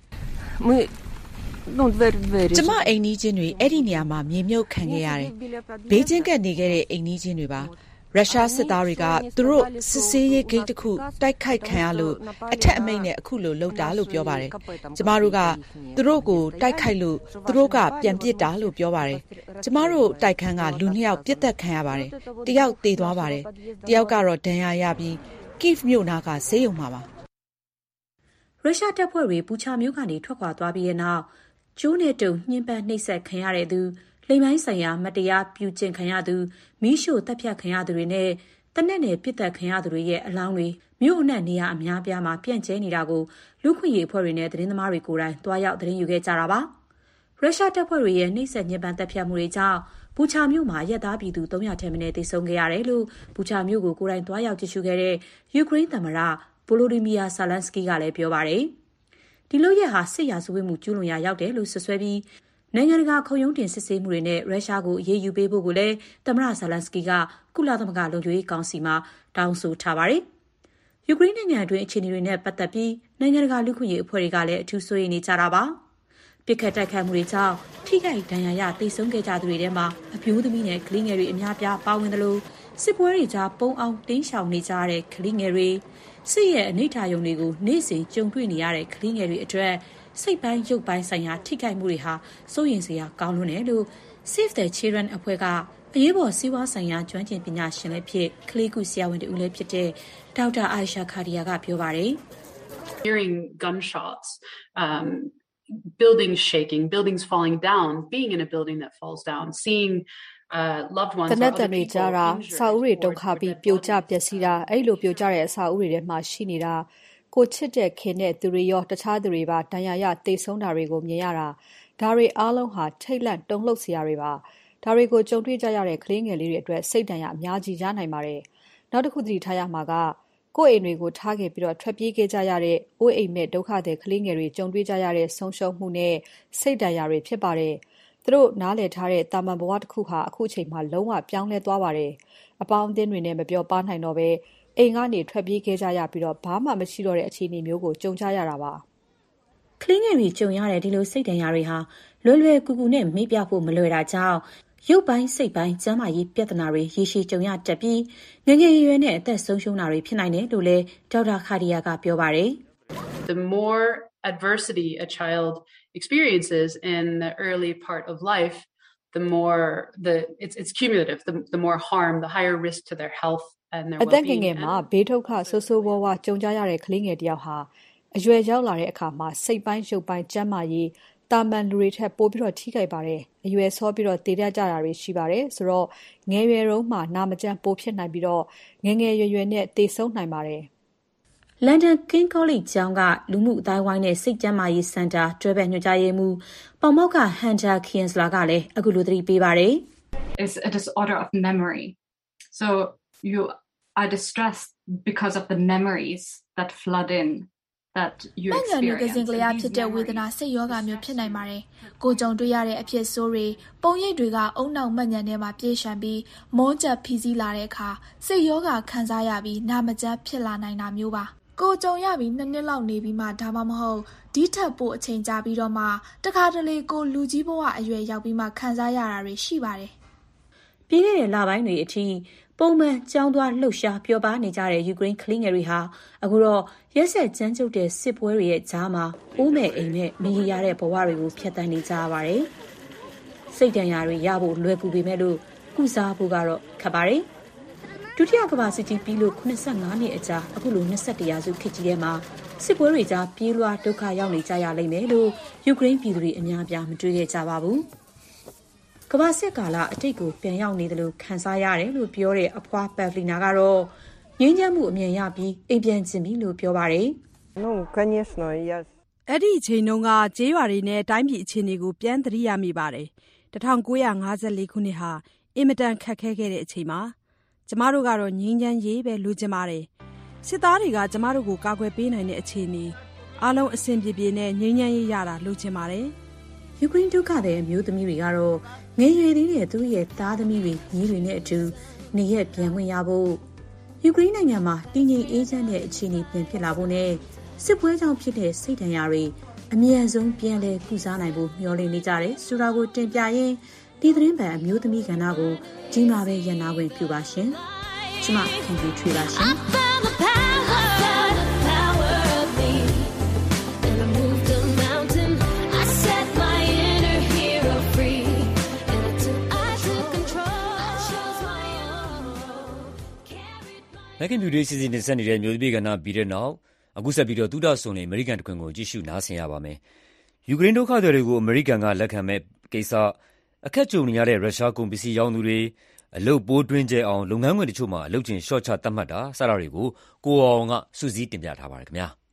"ကျမအိမ်နီးချင်းတွေအဲ့ဒီနေရာမှာမြေမြုပ်ခံခဲ့ရတယ်။ဘေးချင်းကပ်နေခဲ့တဲ့အိမ်နီးချင်းတွေပါ။ရုရှားစစ်သားတွေကသူတို့စစ်ဆေးရေးဂိတ်တစ်ခုတိုက်ခိုက်ခံရလို့အထက်အမိန့်နဲ့အခုလိုလုပ်တာလို့ပြောပါတယ်။ကျမတို့ကသူတို့ကိုတိုက်ခိုက်လို့သူတို့ကပြန်ပစ်တာလို့ပြောပါတယ်။ကျမတို့တိုက်ခန်းကလူနှစ်ယောက်ပြစ်သက်ခံရပါတယ်။တယောက်သေသွားပါတယ်။တယောက်ကတော့ဒဏ်ရာရပြီးကိဗ်မြို့နာကဆေးရုံမှာပါ။ရုရှားတပ်ဖွဲ့တွေပူချာမြို့ကနေထွက်ခွာသွားပြီးတဲ့နောက်ကျိုးနဲ့တုံညှဉ်းပန်းနှိပ်စက်ခံရတဲ့သူလိမ်ပိုင်းဆိုင်ရာမတရားပြုကျင့်ခံရသူမီးရှို့တပ်ဖြတ်ခံရသူတွေနဲ့တနက်နယ်ပစ်သက်ခံရသူတွေရဲ့အလောင်းတွေမြို့အနှံ့နေရာအများပြားမှာပြန့်ကျဲနေတာကိုလူခွင့်ရေးအဖွဲ့တွေနဲ့သတင်းသမားတွေကိုယ်တိုင်တွားရောက်သတင်းယူခဲ့ကြတာပါရုရှားတပ်ဖွဲ့တွေရဲ့နှိပ်စက်ညှဉ်းပန်းတပ်ဖြတ်မှုတွေကြောင့်ပူချာမြို့မှာရက်သားပြည်သူသုံးရာထက်မနည်းသေဆုံးခဲ့ရတယ်လို့ပူချာမြို့ကိုကိုယ်တိုင်တွားရောက်ကြည့်ရှုခဲ့တဲ့ယူကရိန်းသမ္မတဗိုလိုဒီမီယာဆာလန်စကီကလည်းပြောပါတယ်ဒီလိုရဟာစစ်ရာဇဝတ်မှုကျူးလွန်ရာရောက်တယ်လို့ဆွဆွဲပြီးနိုင်ငံတကာခုံရုံးတင်စစ်ဆေးမှုတွေနဲ့ရုရှားကိုအရေးယူပေးဖို့ကိုလည်းသမ္မတဇာလန်စကီကကုလသမဂ္ဂလုံခြုံရေးကောင်စီမှာတောင်းဆိုထားပါတယ်။ယူကရိန်းနိုင်ငံအတွင်းအခြေအနေတွေနဲ့ပတ်သက်ပြီးနိုင်ငံတကာလူ့အခွင့်အရေးအဖွဲ့တွေကလည်းအထူးစိုးရိမ်နေကြတာပါ။ပြစ်ခတ်တိုက်ခိုက်မှုတွေကြောင့်ထိခိုက်ဒဏ်ရာရသေဆုံးခဲ့ကြသူတွေထဲမှာအပြိုးသမီးနဲ့ကလေးငယ်တွေအများပြားပါဝင်တယ်လို့စစ်ပွဲတွေကြားပုံအောင်တင်းရှောင်နေကြတဲ့ကလေးငယ်တွေစစ်ရဲ့အနိဋ္ဌာရုံတွေကိုနေ့စဉ်ကြုံတွေ့နေရတဲ့ကလေးငယ်တွေအတွက်စိတ်ပိုင်းရုပ်ပိုင်းဆိုင်ရာထိခိုက်မှုတွေဟာစိုးရိမ်စရာကောင်းလွန်းတယ်လို့ Save the Children အဖွဲ့ကအရေးပေါ်စီးပွားဆိုင်ရာကျွမ်းကျင်ပညာရှင်လည်းဖြစ်ကလေးကုဆရာဝန်တူလည်းဖြစ်တဲ့ဒေါက်တာအာရှာခါဒီယာကပြောပါတယ်။ Hearing gunshots, um, buildings shaking, buildings falling down, being in a building that falls down, seeing uh loved ones တနက်တန်တွေကြားတာစာအုပ်တွေတုန်ခါပြီးပြိုကျပျက်စီးတာအဲ့လိုပြိုကျတဲ့အစာအုပ်တွေထဲမှာရှိနေတာကိုချစ်တဲ့ခင်တဲ့သူတွေရောတခြားသူတွေပါဒဏ်ရာရသေဆုံးတာတွေကိုမြင်ရတာဒါတွေအားလုံးဟာထိတ်လန့်တုန်လှုပ်စရာတွေပါဒါတွေကိုကြုံတွေ့ကြရတဲ့ကလေးငယ်လေးတွေအတွက်စိတ်ဒဏ်ရာအများကြီးရနိုင်ပါတယ်နောက်တစ်ခုသတိထားရမှာကကိုယ့်အိမ်တွေကိုထားခဲ့ပြီးတော့ထွက်ပြေးခဲ့ကြရတဲ့အိုးအိမ်မဲ့ဒုက္ခသည်ကလေးငယ်တွေကြုံတွေ့ကြရတဲ့ဆုံးရှုံးမှုနဲ့စိတ်ဒဏ်ရာတွေဖြစ်ပါတယ်သူတို့နားလည်ထားတဲ့တာမန်ဘဝတစ်ခုဟာအခုချိန်မှာလုံးဝပြောင်းလဲသွားပါတယ်အပေါင်းအသင်းတွေနဲ့မပြောပါနိုင်တော့ပဲအိမ်ကနေထွက်ပြေးခဲ့ကြရပြီးတော့ဘာမှမရှိတော့တဲ့အခြေအနေမျိုးကိုကြုံကြရတာပါကလေးငယ်တွေကြုံရတဲ့ဒီလိုစိတ်ဒဏ်ရာတွေဟာလွယ်လွယ်ကူကူနဲ့မေ့ပြဖို့မလွယ်တာကြောင့်ရုပ်ပိုင်းစိတ်ပိုင်းကျန်းမာရေးပြဿနာတွေရေရှည်ကြုံရတတ်ပြီးငယ်ငယ်ရွယ်နဲ့အသက်ဆုံးရှုံးတာတွေဖြစ်နိုင်တယ်လို့လည်းဒေါက်တာခါဒီယာကပြောပါတယ် The more adversity a child experiences in the early part of life the more the it's it's cumulative the the more harm the higher risk to their health and their well-being အသက်ငယ်ငယ်မှာဘေးဒုက္ခဆိုးဆိုးဝါးဝါကြုံကြရတဲ့ကလေးငယ်တယောက်ဟာအရွယ်ရောက်လာတဲ့အခါမှာစိတ်ပိုင်းရုပ်ပိုင်းကျန်းမာရေးတာမန်လူတွေထက်ပိုပြီးတော့ထိခိုက်ပါတယ်အရွယ်ဆောပြီးတော့တည်တတ်ကြတာတွေရှိပါတယ်ဆိုတော့ငယ်ရွယ်တုန်းမှာနာမကျန်းပိုဖြစ်နိုင်ပြီးတော့ငယ်ငယ်ရွယ်ရွယ်နဲ့သေဆုံးနိုင်ပါတယ်လန်ဒန် King College ကျောင်းကလူမှုအတိုင်းဝိုင်းနဲ့စိတ်ကျန်းမာရေးစင်တာတွဲဘက်ညွှန်ကြားရေးမှူးပေါမောက်ကဟန်တာခီယန်စလာကလည်းအခုလိုသတိပေးပါတယ် It's a disorder of memory so you are distressed because of the memories that flood in that you experience ကစင်ကလေးဖြစ်တဲ့ဝေဒနာစိတ်ယောဂမျိုးဖြစ်နိုင်ပါတယ်ကိုကြုံတွေ့ရတဲ့အဖြစ်ဆိုးတွေပုံရိပ်တွေကအုံနောက်မှတ်ဉဏ်ထဲမှာပြေးရှံပြီးမောကျပ်ဖီးစည်းလာတဲ့အခါစိတ်ယောဂခံစားရပြီးနာမကျန်းဖြစ်လာနိုင်တာမျိုးပါကိုကြုံရပြီးနှစ်နှစ်လောက်နေပြီးမှဒါမှမဟုတ်ဒီထက်ပိုအချိန်ကြာပြီးတော့မှတခါတလေကိုလူကြီးဘဝအရွယ်ရောက်ပြီးမှခံစားရတာတွေရှိပါတယ်ပြီးခဲ့တဲ့လပိုင်းတွေအထိပုံမှန်ကြောင်းသွားလှုပ်ရှားပျော်ပါနေကြတဲ့ယူကရိန်းကလေးငယ်တွေဟာအခုတော့ရက်ဆက်ကြမ်းကြုတ်တဲ့စစ်ပွဲတွေရဲ့ကြားမှာအိုးမဲ့အိမ်မဲ့မရေရတဲ့ဘဝတွေကိုဖျက်ဆီးနေကြရပါတယ်စိတ်ဒဏ်ရာတွေရဖို့လွယ်ကူပေမဲ့လို့ကုစားဖို့ကတော့ခက်ပါတယ်ဒုတိယကမ္ဘာစစ်ကြီးပြီးလို့ခုနှစ်ငါးနှစ်အကြာအခုလိုနှစ်၁၁ရာစုခေတ်ကြီးထဲမှာစစ်ပွဲတွေကြားပြေးလွှားဒုက္ခရောက်နေကြရလိမ့်မယ်လို့ယူကရိန်းပြည်သူတွေအများအပြားမတွေးခဲ့ကြပါဘူးကမ္ဘာစစ်ကာလအတိတ်ကိုပြန်ရောက်နေတယ်လို့ခံစားရတယ်လို့ပြောတဲ့အဖွားပက်ဖလီနာကတော့ငြိမ်းချမ်းမှုအမြင်ရပြီးအိမ်ပြန်ချင်ပြီလို့ပြောပါတယ်။ No, конечно, я အဲ့ဒီအချိန်တုန်းကကြေးရွာတွေနဲ့တိုင်းပြည်အခြေအနေကိုပြန်သတိရမိပါတယ်။၁၉၅၄ခုနှစ်ဟာအင်မတန်ခက်ခဲခဲ့တဲ့အချိန်ပါ။ကျမတို့ကတော့ငြိမ်းချမ်းရေးပဲလိုချင်ပါတယ်။စစ်သားတွေကကျမတို့ကိုကာကွယ်ပေးနိုင်တဲ့အခြေအနေအားလုံးအဆင်ပြေပြေနဲ့ငြိမ်းချမ်းရေးရတာလိုချင်ပါတယ်။ယူကရိန်းဒုက္ခသည်အမျိုးသမီးတွေကတော့ငယ်ရွယ်သေးတဲ့သူရဲ့သားသမီးတွေညီတွေနဲ့အတူနေရပြန်ဝင်ရဖို့ယူကရိန်းနိုင်ငံမှာတည်ငြိမ်အေးချမ်းတဲ့အခြေအနေပြန်ဖြစ်လာဖို့နဲ့စစ်ပွဲကြောင့်ဖြစ်တဲ့စိတ်ဒဏ်ရာတွေအမြန်ဆုံးပြန်လည်ကုစားနိုင်ဖို့မျှော်လင့်နေကြတယ်ဆိုတာကိုတင်ပြရင်းဒီသတင်းပန်အမျိုးသမီးကဏ္ဍကိုဒီမှာပဲရန်နာခွင့်ပြုပါရှင်။ကျမခင်ဗျူထွေးပါရှင်။ Back in Beauty စီစဉ်တင်ဆက်နေတဲ့မျိုးသမီးကဏ္ဍပြီးတဲ့နောက်အခုဆက်ပြီးတော့သုဒဆုံနေအမေရိကန်တခွင်ကိုကြည့်ရှုနားဆင်ရပါမယ်။ယူကရိန်းဒုက္ခသည်တွေကိုအမေရိကန်ကလက်ခံမဲ့ကိစ္စအခက်ကြုံနေရတဲ့ရုရှားကုန်ပစ္စည်းရောင်းသူတွေအလုပ်ပိုးတွင်းကျဲအောင်လုပ်ငန်းခွင်တချို့မှာအလုပ်ချင်းရှော့ချတတ်မှတ်တာစတာတွေကိုကိုအောင်ကစုစည်းတင်ပြထားပါတယ်ခင်ဗျာ။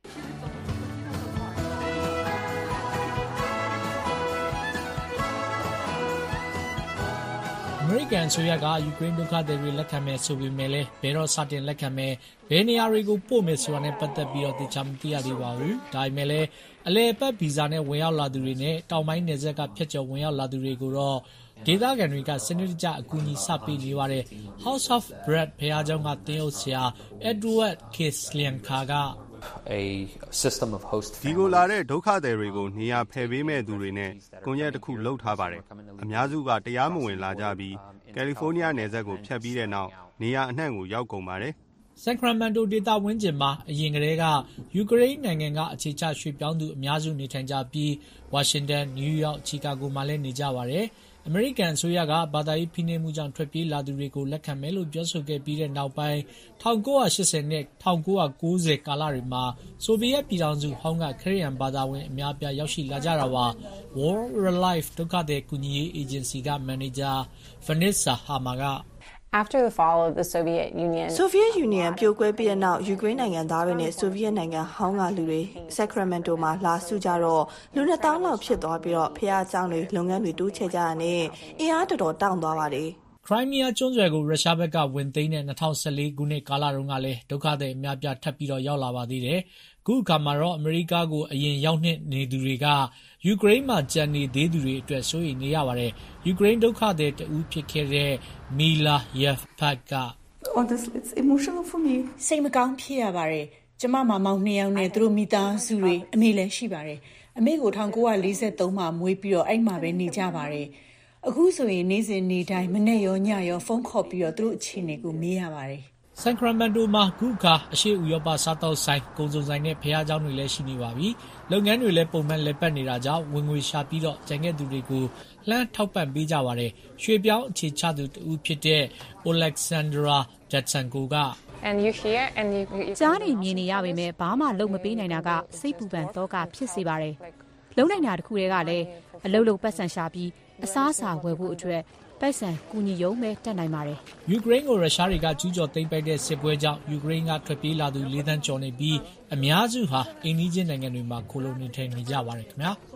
အမေရိကန်ဆိုရကယူကရိန်းဒုက္ခသည်တွေလက်ခံမဲ့ဆိုပေမဲ့လည်းဘယ်တော့စတင်လက်ခံမဲ့ဘယ်နေရာတွေကိုပို့မယ်ဆိုတာနဲ့ပတ်သက်ပြီးတော့သိချမသိရသေးပါဘူး။ဒါပေမဲ့လည်းအလဲပတ်ဗီဇာနဲ့ဝင်ရောက်လာသူတွေနဲ့တောင်ပိုင်းနယ်စပ်ကဖျက်ကျော်ဝင်ရောက်လာသူတွေကိုတော့ဒေသခံတွေကစနစ်တကျအကူအညီစပေးနေပါတယ်။ House of Bread ဖရားကျောင်းကတင်အုပ်ဆရာ Edward Kislianka က a system of host ဒီကိုလာတဲ့ဒုက္ခသည်တွေကိုနေရာဖယ်ပေးမဲ့သူတွေနဲ့ကွန်ရက်တစ်ခုလှုပ်ထားပါတယ်။အများစုကတရားမဝင်လာကြပြီးကယ်လီဖိုးနီးယားနယ်စပ်ကိုဖျက်ပြီးတဲ့နောက်နေရာအနှံ့ကိုရောက်ကုန်ပါတယ်။ Sacramento ဒေသဝန်းကျင်မှာအရင်ကတည်းကယူကရိန်းနိုင်ငံကအခြေချရွှေ့ပြောင်းသူအများစုနေထိုင်ကြပြီး Washington, New York, Chicago မှာလည်းနေကြပါတယ်။အမေရိကန်အစိုးရကဘာသာရေးဖိနှိပ်မှုကြောင့်ထွက်ပြေးလာသူတွေကိုလက်ခံမယ်လို့ပြောဆိုခဲ့ပြီးတဲ့နောက်ပိုင်း၁၉၈၀နဲ့၁၉၉၀ကာလတွေမှာဆိုဗီယက်ပြည်ထောင်စုဟောင်းကခရစ်ယာန်ဘာသာဝင်အများအပြားရောက်ရှိလာကြတာပါ။ World Relief ဒုက္ခသည်ကူညီရေးအေဂျင်စီကမန်နေဂျာ Vanessa Hammer က After the fall of the Soviet Union, Soviet Union ပြိုကွဲပြီးတဲ့နောက်ယူကရိန်းနိုင်ငံသားတွေနဲ့ဆိုဗီယက်နိုင်ငံဟောင်းကလူတွေ Sacramento မှာလာစုကြတော့လူနှစ်သောင်းလောက်ဖြစ်သွားပြီးတော့ဖျားเจ้าတွေလုပ်ငန်းတွေတိုးချဲ့ကြရနဲ့အင်အားတော်တော်တောင့်သွားပါတယ်။ Crimea ကျွန်းဆွယ်ကိုရုရှားဘက်ကဝင်သိမ်းတဲ့၂၀၁၄ခုနှစ်ကာလတုန်းကလည်းဒုက္ခသည်အများပြားထပ်ပြီးတော့ရောက်လာပါသေးတယ်။အခုအခါမှာတော့အမေရိကကိုအရင်ရောက်နှင့်နေသူတွေကယူကရိန်းမှာကြံနေသေးသူတွေအတွက်စိုးရိမ်နေရပါတယ်။ယူကရိန်းဒုက္ခသည်တဦးဖြစ်ခဲ့တဲ့ Mila Yevpak က Honestly, it's emotional for me. စိတ်မကောင်းဖြစ်ရပါတယ်။ကျမမောင်မောင်နှစ်ယောက်နဲ့သူတို့မိသားစုတွေအမေလည်းရှိပါတယ်။အမေကို၁၉၄၃မှာမွေးပြီးတော့အဲ့မှာပဲနေကြပါတယ်။အခုဆိုရင်နေ့စဉ်နေ့တိုင်းမနေ့ရောညရောဖုန်းခေါ်ပြီးတော့သူတို့အခြေအနေကိုမေးရပါတယ်။ Sacramento မှာခုခါအရှေ့ဥရောပစားတောက်ဆိုင်ကုန်စုံဆိုင်နဲ့ဖျားเจ้าတွေလည်းရှိနေပါပြီ။လုပ်ငန်းတွေလည်းပုံမှန်လည်ပတ်နေတာကြောင့်ဝင်ငွေရှာပြီးတော့ကျန်တဲ့သူတွေကိုလှမ်းထောက်ပံ့ပေးကြပါတယ်။ရွှေပြောင်းအခြေချသူတဦးဖြစ်တဲ့ Alexandra Datsenko က And you hear and you ကြားနေမြင်နေရပေမဲ့ဘာမှလုပ်မပေးနိုင်တာကစိတ်ပူပန်တော့ကဖြစ်စေပါတယ်။လုံနိုင်တာတခုတည်းကလည်းအလုပ်လုပ်ပတ်စံရှာပြီးအစားအစာဝယ်ဖို့အတွက်ပိုက်ဆံကူညီရုံပဲတက်နိုင်ပါတယ်။ယူကရိန်းကိုရုရှားတွေကကျူးကျော်သိမ်းပိုက်တဲ့စစ်ပွဲကြောင့်ယူကရိန်းကထွက်ပြေးလာသူလေးသန်းကျော်နေပြီးအများစုဟာအိမ်နီးချင်းနိုင်ငံတွေမှာခိုလှုံနေထိုင်နေကြပါတယ်ခင်ဗျာ။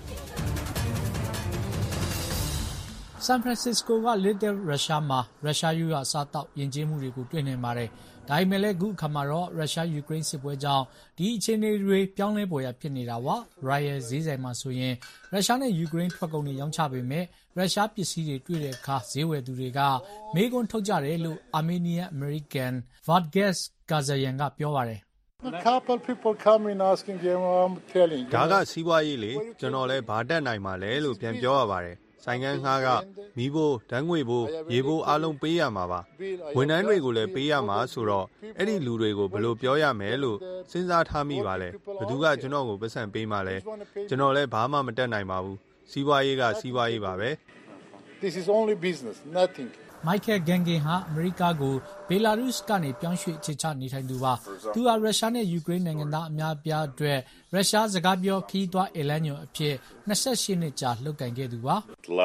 San Francisco က Little Russia မှာရုရှားယူရအစားတောက်ယဉ်ကျေးမှုတွေကိုတွေ့နေပါတယ်။ဒါပေမဲ့လည်းအခုအခါမှာတော့ရုရှားယူကရိန်းစစ်ပွဲကြောင့်ဒီအခြေအနေတွေပြောင်းလဲပေါ်ရဖြစ်နေတာပါ။ Royal ဈေးဆိုင်မှာဆိုရင်ရုရှားနဲ့ယူကရိန်းထွက်ကုန်တွေရောင်းချပေမဲ့ရုရှားပစ္စည်းတွေတွေ့တဲ့အခါဈေးဝယ်သူတွေကမေးခွန်းထုတ်ကြတယ်လို့ Armenian American Vargas Gazayan ကပြောပါတယ်။ couple people come in asking them I'm telling ဒါကစီးပွားရေးလေကျွန်တော်လည်းဘာတက်နိုင်မှာလဲလို့ပြန်ပြောရပါတယ်ဆိုင်ကန်းငှားကမီးဖို့ဓာတ်ငွေဖို့ရေဖို့အားလုံးပေးရမှာပါဝန်ထမ်းတွေကိုလည်းပေးရမှာဆိုတော့အဲ့ဒီလူတွေကိုဘယ်လိုပြောရမယ်လို့စဉ်းစားထားမိပါလဲဘယ်သူကကျွန်တော်ကိုပတ်စံပေးမှလဲကျွန်တော်လည်းဘာမှမတက်နိုင်ပါဘူးစီးပွားရေးကစီးပွားရေးပါပဲ This is only business nothing မိုက်ကယ်ဂန်ဂင်ဟာအမေရိကကိုဘယ်လာရုစ်ကနေပြောင်းရွှေ့အခြေချနေထိုင်သူပါသူဟာရုရှားနဲ့ယူကရိန်းနိုင်ငံသားအများအပြားအတွက်ရုရှားစကားပြောခီးသွွားအလန်းညွန်အဖြစ်၂၈နှစ်ကြာလှုပ်ကိုင်ခဲ့သူပါ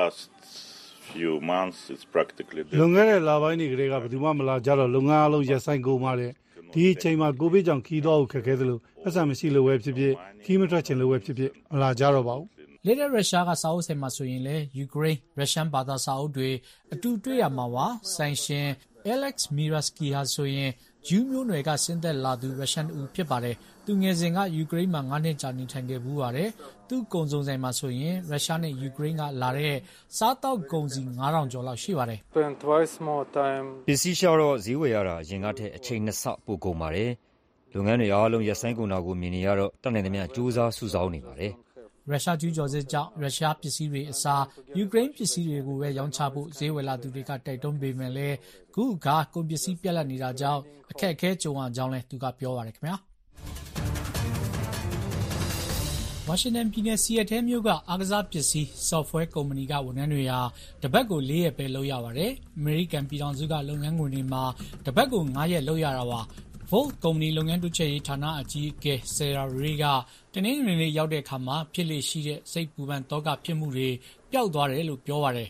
လွန်ခဲ့တဲ့လပိုင်းတွေကလေးကဘယ်သူမှမလာကြတော့လုပ်ငန်းအလုံးရပ်ဆိုင်းကုန်ပါတယ်ဒီအချိန်မှာကိုဗစ်ကြောင့်ခီးသွွားကိုခက်ခဲသလိုပတ်စံမရှိလို့ပဲဖြစ်ဖြစ်ခီးမထွက်ချင်လို့ပဲဖြစ်ဖြစ်မလာကြတော့ပါဘူးလေတဲ့ရုရှားကစာအုပ်ဆိုင်မှာဆိုရင်လည်းယူကရိန်းရုရှားဘာသာစာအုပ်တွေအတူတွေ့ရမှာပါဆိုင်ရှင် Alex Miraski ဟာဆိုရင်ဂျူးမျိုးနွယ်ကဆင်းသက်လာသူရုရှားဦးဖြစ်ပါတယ်သူငယ်စဉ်ကယူကရိန်းမှာ၅နှစ်ကြာနေထိုင်ခဲ့ဘူးပါတယ်သူကုန်စုံဆိုင်မှာဆိုရင်ရုရှားနဲ့ယူကရိန်းကလာတဲ့စားတောက်ကုန်စီ၅ထောင်ကျော်လောက်ရှိပါတယ်ပစ္စည်းရှာတော့ဈေးဝယ်ရတာအရင်ကထက်အချိန်နှစ်ဆပိုကုန်ပါတယ်လုပ်ငန်းတွေအားလုံးရပ်ဆိုင်းကုန်တာကိုမြင်နေရတော့တတ်နိုင်သမျှစူးစမ်းစုဆောင်းနေပါတယ်ရုရှားကျူးကျော်စစ်ကြောင့်ရုရှားပစ္စည်းတွေအစားယူကရိန်းပစ္စည်းတွေကိုပဲရောင်းချဖို့ဈေးဝယ်လာသူတွေကတိုက်တွန်းပေမဲ့လည်းခုကကုန်ပစ္စည်းပြတ်လတ်နေတာကြောင့်အခက်အခဲကြုံရကြောင်းလည်းသူကပြောပါတယ်ခင်ဗျာဝါရှင်တန်ပြည်နယ်စီယက်တဲမြို့ကအားကစားပစ္စည်း software ကုမ္ပဏီကဝန်ထမ်းတွေဟာတပတ်ကို၄ရက်ပဲလုပ်ရပါတယ်အမေရိကန်ပြည်ထောင်စုကလုပ်ငန်းခွင်တွေမှာတပတ်ကို၅ရက်လုပ်ရတာပါVolt ကုမ္ပဏီလုပ်ငန်းတိုးချဲ့ရေးဌာနအကြီးအကဲ Sarah Ray ကတနင်္ဂနွေနေ့ရောက်တဲ့အခါမှာဖြစ်လေရှိတဲ့စိတ်ပူပန်သောကဖြစ်မှုတွေပျောက်သွားတယ်လို့ပြောပါတယ်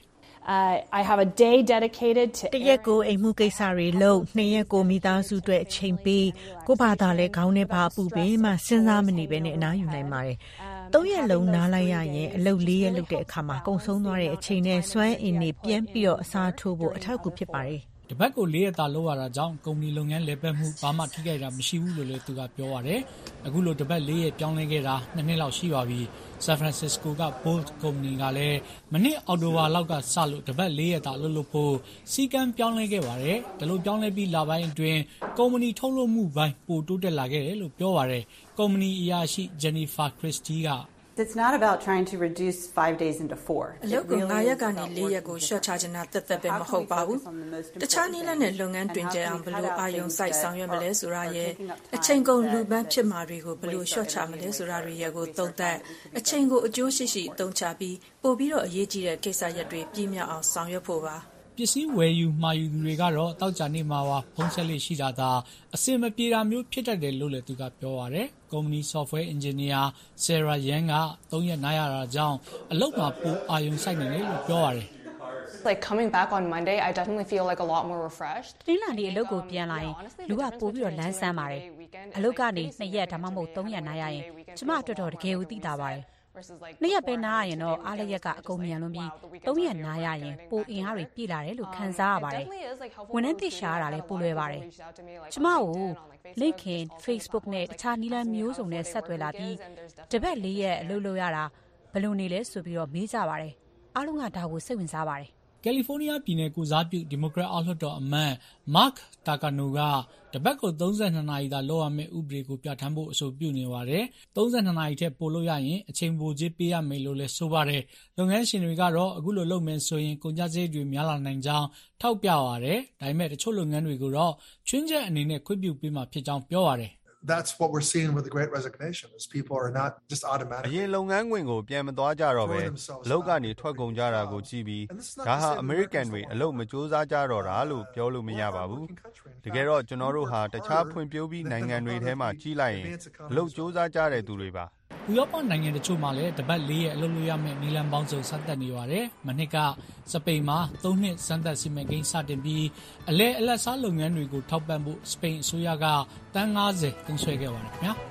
I have a day dedicated to တရက်ကိုအိမ်မှုကိစ္စတွေလုပ်နှစ်ရက်ကိုမိသားစုအတွက်အချိန်ပေးကိုဘာသာလဲခေါင်းနဲ့ပါအပူပေးမှစဉ်းစားမနေဘဲနဲ့အနားယူနိုင်ပါတယ်သုံးရက်လုံးနားလိုက်ရရင်အလုပ်လေးရက်လုပ်တဲ့အခါမှာကုန်ဆုံးသွားတဲ့အချိန်နဲ့စွမ်းအင်တွေပြန်ပြီးတော့အစားထိုးဖို့အထောက်အကူဖြစ်ပါတယ်တပတ်ကို၄ရက်သာလုပ်ရတာကြောင့်ကုမ္ပဏီလုပ်ငန်းလည်ပတ်မှုဘာမှထိခိုက်တာမရှိဘူးလို့လည်းသူကပြောပါတယ်အခုလိုတပတ်၄ရက်ပြောင်းလဲခဲ့တာနှစ်နှစ်လောက်ရှိပါပြီဆန်ဖရန်စစ္စကိုက Bolt ကုမ္ပဏီကလည်းမနေ့အောက်တိုဘာလောက်ကစလို့တပတ်၄ရက်သာလုပ်လို့ဖို့စီကံပြောင်းလဲခဲ့ပါတယ်ဒါလို့ပြောင်းလဲပြီးလပိုင်းအတွင်းကုမ္ပဏီထုတ်လုပ်မှုပိုင်းပိုတိုးတက်လာခဲ့တယ်လို့ပြောပါတယ်ကုမ္ပဏီအရာရှိ Jennifer Christie က It's not about trying to reduce five days into four. အလုပ်ကို၅ရက်ကနေ၄ရက်ကိုရှော့ချချင်တာတက်တက်ပဲမဟုတ်ပါဘူး။တခြားနည်းလမ်းနဲ့လုပ်ငန်းတွင်ကျအောင်ဘယ်လိုအာရုံစိုက်ဆောင်ရွက်မလဲဆိုတာရဲ့အချိန်ကုန်လူပန်းဖြစ်မှာတွေကိုဘယ်လိုရှော့ချမလဲဆိုတာတွေရဲ့ကိုသုံးသပ်အချိန်ကိုအကျိုးရှိရှိအသုံးချပြီးပို့ပြီးတော့အရေးကြီးတဲ့ကိစ္စရပ်တွေပြည့်မြောက်အောင်ဆောင်ရွက်ဖို့ပါပစ္စည်းဝယ်ယူမှာယူသူတွေကတော့တောက်ကြနေမှာပါဖုန်းဆက်လေးရှိတာသာအစင်မပြေတာမျိုးဖြစ်တတ်တယ်လို့လည်းသူကပြောပါတယ်ကုမ္ပဏီ software engineer Sarah Yang ကသုံးရက်နားရတာကြောင့်အလုပ်မှာပိုအာရုံစိုက်နေတယ်လို့ပြောပါတယ် Like coming back on Monday, I definitely feel like a lot more refreshed. ဒီလနေ့အလုပ်ကိုပြန်လာရင်လူကပို့ပြီးတော့လမ်းဆန်းပါတယ်အလုပ်ကနေနှစ်ရက်ဒါမှမဟုတ်သုံးရက်နားရရင်ကျမအတွက်တော့တကယ်ကိုသိတာပါတယ်နှစ်ရက်ပဲနားရရင်တော့အားလျက်ကအကုန်မြန်လွန်ပြီးသုံးရက်နားရရင်ပိုအင်အားတွေပြည့်လာတယ်လို့ခံစားရပါတယ်ဝန်ထမ်းသိရှာရတာလည်းပိုလွယ်ပါတယ်ကျမကို LinkedIn Facebook နဲ့တခြားနည်းလမ်းမျိုးစုံနဲ့ဆက်သွယ်လာပြီးတပတ်လေးရက်အလုပ်လုပ်ရတာဘယ်လိုနေလဲဆိုပြီးတော့မေးကြပါတယ်အားလုံးကဒါကိုစိတ်ဝင်စားပါတယ်ကယ်လီဖိုးနီးယားပြည်နယ်ကိုစားပြုဒီမိုကရက်အောက်လွှတ်တော်အမတ် Mark Takano ကတပတ်ကိုသုံး၂နာရီသာလုပ်ရမယ့်ဥပဒေကိုပြဋ္ဌာန်းဖို့အဆိုပြုနေပါတယ်။သုံး၂နာရီထက်ပိုလုပ်ရရင်အချိန်ပိုကြေးပေးရမယ်လို့လည်းဆိုပါတယ်။လုပ်ငန်းရှင်တွေကတော့အခုလိုလုပ်မယ်ဆိုရင်ကုန်ကျစရိတ်တွေများလာနိုင်ကြောင်းထောက်ပြပါတယ်။ဒါပေမဲ့တချို့လုပ်ငန်းတွေကိုတော့ချွင်းချက်အနေနဲ့ခွင့်ပြုပေးမှာဖြစ်ကြောင်းပြောပါတယ် That's what we're seeing with the Great Resignation. Is people are not just automatic. အရင်လုပ်ငန်းခွင်ကိုပြန်မသွားကြတော့ပဲအလုပ်ကနေထွက်ကုန်ကြတာကိုကြည့်ပြီးဒါဟာအမေရိကန်တွေအလုပ်မကြိုးစားကြတော့တာလို့ပြောလို့မရပါဘူး။တကယ်တော့ကျွန်တော်တို့ဟာတခြားဖွံ့ဖြိုးပြီးနိုင်ငံတွေထဲမှာကြီးလိုက်ရင်အလုပ်ကြိုးစားကြတဲ့သူတွေပါဥရောပနိုင်ငံတချို့မှာလည်းတပတ်လေးရက်အလုပ်လုပ်ရမယ့်နီလန်ပေါင်းစုံစတင်နေပါတယ်။မနှစ်ကစပိန်မှာသုံးနှစ်စမ်းသပ်စီမံကိန်းစတင်ပြီးအလဲအလတ်စားလုပ်ငန်းတွေကိုထောက်ပံ့ဖို့စပိန်အစိုးရကတန်း၅၀သုံးစွဲခဲ့ပါတယ်ခင်ဗျာ။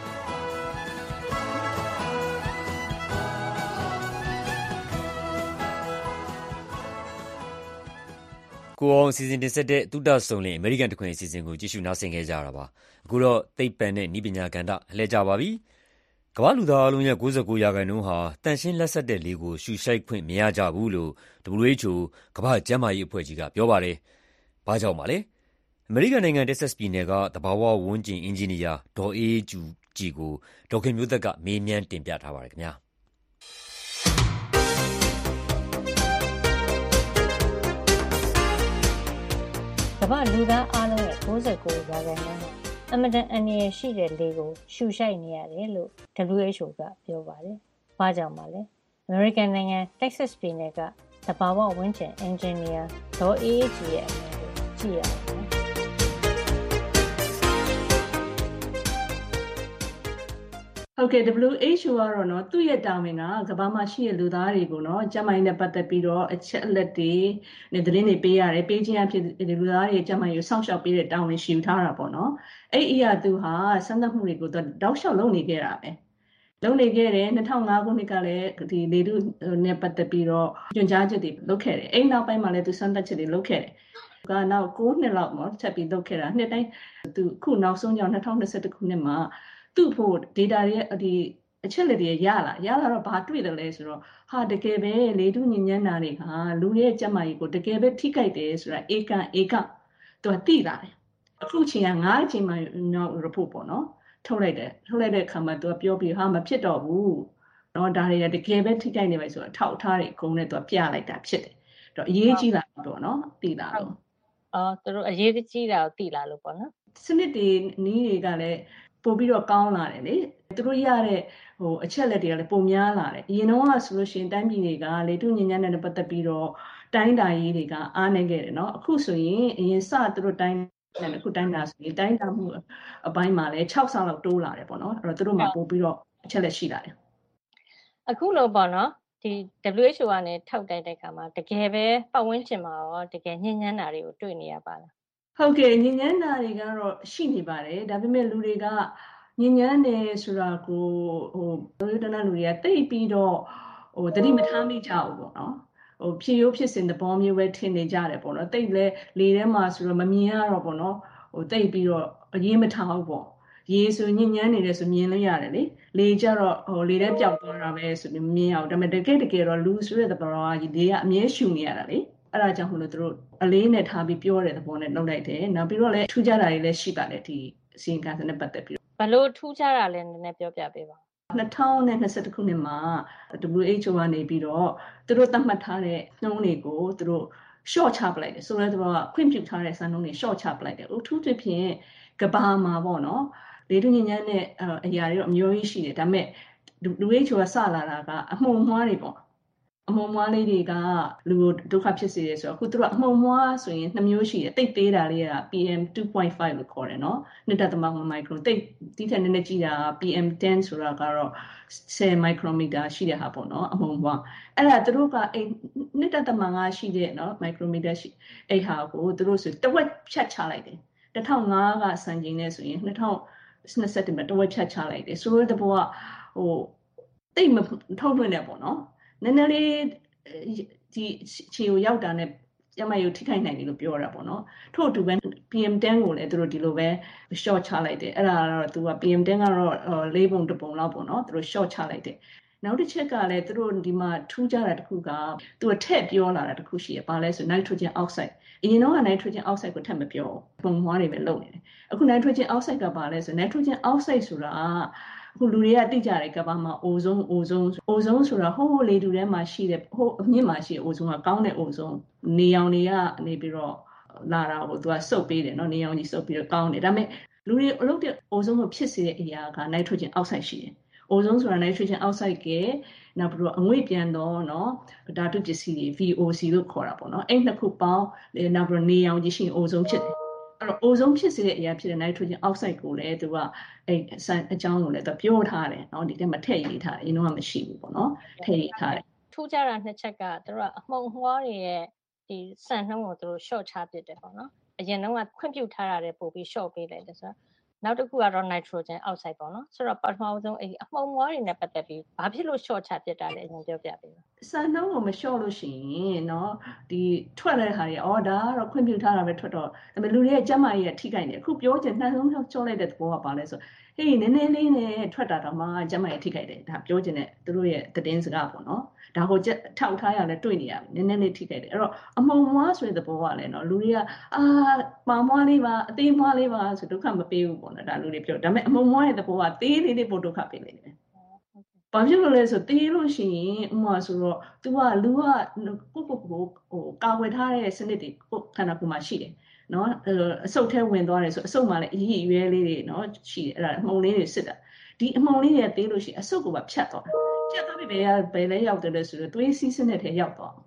ကိုအောင်စီစဉ်တင်ဆက်တဲ့သုတဆုံလင်အမေရိကန်တခွင်အစီအစဉ်ကိုကြည့်ရှုနားဆင်ခဲ့ကြရတာပါအခုတော့သိပ္ပံနဲ့နည်းပညာကဏ္ဍအလှည့်ကြပါပြီကမ္ဘာလူသားအလုံးရဲ့၉၉ရာခိုင်နှုန်းဟာတန်ရှင်းလက်ဆက်တဲ့လေကိုရှူရှိုက်ခွင့်မရကြဘူးလို့ W H O ကမ္ဘာ့ကျန်းမာရေးအဖွဲ့ကြီးကပြောပါတယ်ဘာကြောင့်ပါလဲအမေရိကန်နိုင်ငံတက်ဆက်ပြည်နယ်ကသဘာဝဝန်းကျင်အင်ဂျင်နီယာဒေါ်အေးကျူကြည်ကိုဒေါက်ခင်မျိုးသက်ကမေးမြန်းတင်ပြထားပါတယ်ခင်ဗျာကမ္ဘာလူသားအားလုံးရဲ့၉၉ရာခိုင်နှုန်းအမတန်အန္တရာယ်ရှိတဲ့လေကိုရှူရှိုက်နေရတယ်လို့ W H O ကပြောပါတယ်။ဘာကြောင့်ပါလဲ။ American နိုင်ငံ Texas ပြည်နယ်ကသသဘာဝဝန်းကျင်အင်ဂျင်နီယာဒေါ်အေးအေးကြီးရဲ့အမြင်ကိုကြည့်ရအောင်။ Okay, W H O ကတော့နော်သူ့ရဲ့တာဝန်ကကမ္ဘာမှာရှိတဲ့လူသားတွေကိုနော်ကျန်းမာရေးနဲ့ပတ်သက်ပြီးတော့အချက်အလက်တွေနဲ့သတင်းတွေပေးရတယ်ပေးခြင်းအဖြစ်လူသားတွေကျန်းမာရေးကိုစောင့်ရှောက်ပေးတဲ့တာဝန်ရှိထားတာပေါ့နော်အဲ့အရာသူဟာစမ်းသပ်မှုတွေကိုသူတောက်လျှောက်လုပ်နေခဲ့တာပဲလုပ်နေခဲ့တယ်၂၀၀၅ခုနှစ်ကလည်းဒီလေထုနဲ့ပတ်သက်ပြီးတော့ညွှန်ကြားချက်တွေလုပ်ခဲ့တယ်အဲ့နောက်ပိုင်းမှာလည်းသူစမ်းသပ်ချက်တွေလုပ်ခဲ့တယ်ကနောက်၉နှစ်လောက်ပေါ့ချက်ပြီးလုပ်ခဲ့တာနှစ်တိုင်းသူခုနောက်ဆုံးကြောင့်၂၀၂၁ခုနှစ်မှာသူ့ဖို့ data ရဲ့ဒီအချက်လက်တွေရလာရလာတော့ဘာတွေ့တယ်လဲဆိုတော့ဟာတကယ်ပဲလေထုညဉ့်ညမ်းတာတွေကလူရဲ့ကျန်းမာရေးကိုတကယ်ပဲထိခိုက်တယ်ဆိုတာဧကန်ဧကသူကသိလာတယ်အခုချိန်က၅ချိန်မှနောက် report ပေါ့နော်ထုတ်လိုက်တယ်ထုတ်လိုက်တဲ့အခါမှာသူကပြောပြီးဟာမဖြစ်တော့ဘူးเนาะဒါတွေကတကယ်ပဲထိခိုက်နေပါဆိုတော့အထောက်အထားတွေအကုန်နဲ့သူကပြလိုက်တာဖြစ်တယ်အဲ့တော့အရေးကြီးလာပေါ့နော်သိလာတော့အော်သူတို့အရေးကြီးတာကိုသိလာလို့ပေါ့နော်စနစ်တွေနီးတွေကလည်းပို့ပြီးတော့ကောင်းလာတယ်လေသူတို့ရတဲ့ဟိုအချက်လက်တွေကလည်းပုံများလာတယ်အရင်တော့ဆိုလို့ရှိရင်တိုင်းပြည်တွေကလေထုညဉ့်ညမ်းတဲ့ပတ်သက်ပြီးတော့တိုင်းတာရေးတွေကအားနေခဲ့တယ်เนาะအခုဆိုရင်အရင်စသူတို့တိုင်းနဲ့အခုတိုင်းတာဆိုရင်တိုင်းတာမှုအပိုင်းမှာလည်း၆ဆလောက်တိုးလာတယ်ပေါ့နော်အဲ့တော့သူတို့မှပို့ပြီးတော့အချက်လက်ရှိလာတယ်အခုလို့ပေါ့နော်ဒီ W H O ကနေထောက်တိုက်တဲ့အခါမှာတကယ်ပဲပတ်ဝန်းကျင်မှာရောတကယ်ညဉ့်ညမ်းတာတွေကိုတွေ့နေရပါလားဟုတ်ကဲ့ညဉ့်ညမ်းတာတွေကတော့ရှိနေပါတယ်ဒါပေမဲ့လူတွေကညဉ့်ညမ်းတယ်ဆိုတာကိုဟိုလူတန်းလူတွေကတိတ်ပြီးတော့ဟိုတတိမထားမိကြဘူးပေါ့နော်ဟိုဖြစ်ရိုးဖြစ်စဉ်သဘောမျိုးပဲထင်နေကြတယ်ပေါ့နော်တိတ်လဲလေထဲမှာဆိုတော့မမြင်ရတော့ပေါ့နော်ဟိုတိတ်ပြီးတော့အရေးမထားဘူးပေါ့ရေဆိုညဉ့်ညမ်းနေတယ်ဆိုမြင်လို့ရတယ်လေလေကြတော့ဟိုလေထဲပျောက်သွားတာပဲဆိုပြီးမမြင်အောင်ဒါပေမဲ့တကယ်တကယ်တော့လူဆိုတဲ့သဘောကလေကအမြဲရှူနေရတာလေအဲ့ဒါကြောင့်မလို့တို့အလေးနဲ့ထားပြီးပြောတဲ့သဘောနဲ့လုပ်လိုက်တယ်နောက်ပြီးတော့လည်းထူးခြားတာတွေလည်းရှိပါတယ်ဒီအစီရင်ခံစာနဲ့ပတ်သက်ပြီးဘလို့ထူးခြားတာလဲနည်းနည်းပြောပြပေးပါ၂၀၂၁ခုနှစ်မှာ W H O ကနေပြီးတော့သူတို့သတ်မှတ်ထားတဲ့နှုန်းတွေကိုသူတို့ short ချပလိုက်တယ်ဆိုတော့သူတို့ကခွင့်ပြုထားတဲ့စံနှုန်းတွေ short ချပလိုက်တယ်အထူးသဖြင့်ကဘာမှာပေါ့နော်လေထုညဉ့်ညမ်းတဲ့အရာတွေတော့အမျိုးကြီးရှိတယ်ဒါပေမဲ့ W H O ကစလာတာကအမှုန်မွှားတွေပေါ့အမှုန်မွှားလေးတွေကလူကိုဒုက္ခဖြစ်စေတယ်ဆိုတော့အခုသူတို့အမှုန်မွှားဆိုရင်နှစ်မျိုးရှိတယ်တိတ်သေးတာလေးက P M two point five လို့ခေါ်တယ်နော်နှစ်တက်သမမိုင်ခရွန်တိတ်တိထက်နည်းနည်းကြီးတာ P M ten ဆိုတာကတော့ten micrometer ရှိတဲ့ဟာပေါ့နော်အမှုန်မွှားအဲ့ဒါသူတို့ကအဲ့နှစ်တက်သမငါရှိတဲ့နော် micrometer ရှိအဲ့ဟာကိုသူတို့ဆိုတဝက်ဖြတ်ချလိုက်တယ်two thousand fiveကစံချိန်နဲ့ဆိုရင်two thousand twenty-twoမှာတဝက်ဖြတ်ချလိုက်တယ်ဆိုတော့တဘောကဟိုတိတ်မထုတ်လွှင့်နေပေါ့နော်နည်းနည်းလေးဒီခြေကိုရောက်တာနဲ့ကျမရုပ်ထိခိုက်နိုင်တယ်လို့ပြောတာပေါ့နော်ထို့အတူပဲ P M ten ကိုလည်းသူတို့ဒီလိုပဲ short ချလိုက်တယ်အဲ့ဒါကတော့သူက P M ten ကတော့၄ပုံတစ်ပုံလောက်ပေါ့နော်သူတို့ short ချလိုက်တယ်နောက်တစ်ချက်ကလည်းသူတို့ဒီမှာထူးခြားတာတစ်ခုကသူကထည့်ပြောလာတာတစ်ခုရှိရပါလဲဆို nitrogen oxide အရင်တော့က nitrogen oxide ကိုထည့်မပြောပုံမွားတွေပဲလုပ်နေတယ်အခု nitrogen oxide ကပါလဲဆို nitrogen oxide ဆိုတာအခုလူတွေကသိကြတယ်ကဘာမှာ ozone ozone ozone ဆိုတာဟိုးလေတူထဲမှာရှိတဲ့ဟိုးအမြင့်မှာရှိတဲ့ ozone ကကောင်းတဲ့ ozone နေရောင်တွေကနေပြီးတော့လာတာကိုသူကစုပ်ပေးတယ်နော်နေရောင်ကြီးစုပ်ပြီးတော့ကောင်းတယ်ဒါပေမဲ့လူတွေအလုပ်တဲ့ ozone ကိုဖြစ်စေတဲ့အရာက nitrogen oxide ရှိတယ် ozone ဆိုတာ nitrogen oxide ကနောက်ပြီးတော့အငွေ့ပြန်တော့နော်ဓာတုပစ္စည်းတွေ V O C လို့ခေါ်တာပေါ့နော်အဲ့နှစ်ခုပေါင်းနောက်ပြီးတော့နေရောင်ကြီးရှိရင် ozone ဖြစ်တယ်အဲ့တော့ ozone ဖြစ်စေတဲ့အရာဖြစ်တဲ့ nitrogen oxide ကိုလည်းသူကအဲ့အစအကြောင်းကိုလည်းသူပြောထားတယ်เนาะဒီထဲမှာထည့်ရေးထားတယ်အရင်တော့မရှိဘူးပေါ့နော်ထည့်ရေးထားတယ်ထူးခြားတာနှစ်ချက်ကသူတို့ကအမှုန်မွှားတွေရဲ့ဒီစံနှုန်းကိုသူတို့ short ချပစ်တယ်ပေါ့နော်အရင်တော့ကခွင့်ပြုထားတာတွေပို့ပြီး short ပေးလိုက်တယ်ဆိုတော့နောက်တစ်ခုကတော့ nitrogen oxide ပေါ့နော်ဆိုတော့ပထမဆုံးအဲ့အမှုန်မွှားတွေနဲ့ပတ်သက်ပြီးဘာဖြစ်လို့ short ချပစ်တာလဲအရင်ပြောပြပေးပါစံနှုန်းကိုမ short လို့ရှိရင်เนาะဒီထွက်တဲ့ဟာတွေအော်ဒါကတော့ခွင့်ပြုထားတာပဲထွက်တော့ဒါပေမဲ့လူတွေရဲ့ကျန်းမာရေးကထိခိုက်နေအခုပြောချင်နှံ့ဆုံးချောလိုက်တဲ့သဘောကပါလဲဆိုဟေးနည်းနည်းလေးနဲ့ထွက်တာတော့မှကျန်းမာရေးထိခိုက်တယ်ဒါပြောချင်တဲ့သူတို့ရဲ့သတင်းစကားပေါ့နော်ဒါကိုထောက်ထားရလဲတွေ့နေရပြီနည်းနည်းလေးထိခိုက်တယ်အဲ့တော့အမှုန်မွှားဆိုတဲ့သဘောကလည်းနော်လူတွေကအာပါမွှားလေးပါအသေးမွှားလေးပါဆိုဒုက္ခမပေးဘူးပေါ့နော်ဒါလူတွေပြောဒါပေမဲ့အမှုန်မွှားရဲ့သဘောကသေးလေးလေးပို့ဒုက္ခပေးနေတယ်ဘာဖြစ်လို့လဲဆိုသေးလို့ရှိရင်ဥမာဆိုတော့ तू ကလူကကိုကိုကိုဟိုကာကွယ်ထားတဲ့စနစ်တွေကိုခန္ဓာကိုယ်မှာရှိတယ်နော်အဆုတ်ထဲဝင်သွားတယ်ဆိုအဆုတ်မှာလည်းအရည်ရွယ်လေးတွေနော်ရှိတယ်အဲ့ဒါအမှုန်လေးတွေစစ်တာဒီအမှုန်လေးတွေသေးလို့ရှိရင်အဆုတ်ကိုပါဖြတ်သွားဖြတ်သွားပြီဘယ်ဘယ်လဲရောက်တယ်လဲဆိုတော့သွေးစီးစနစ်ထဲရောက်သွား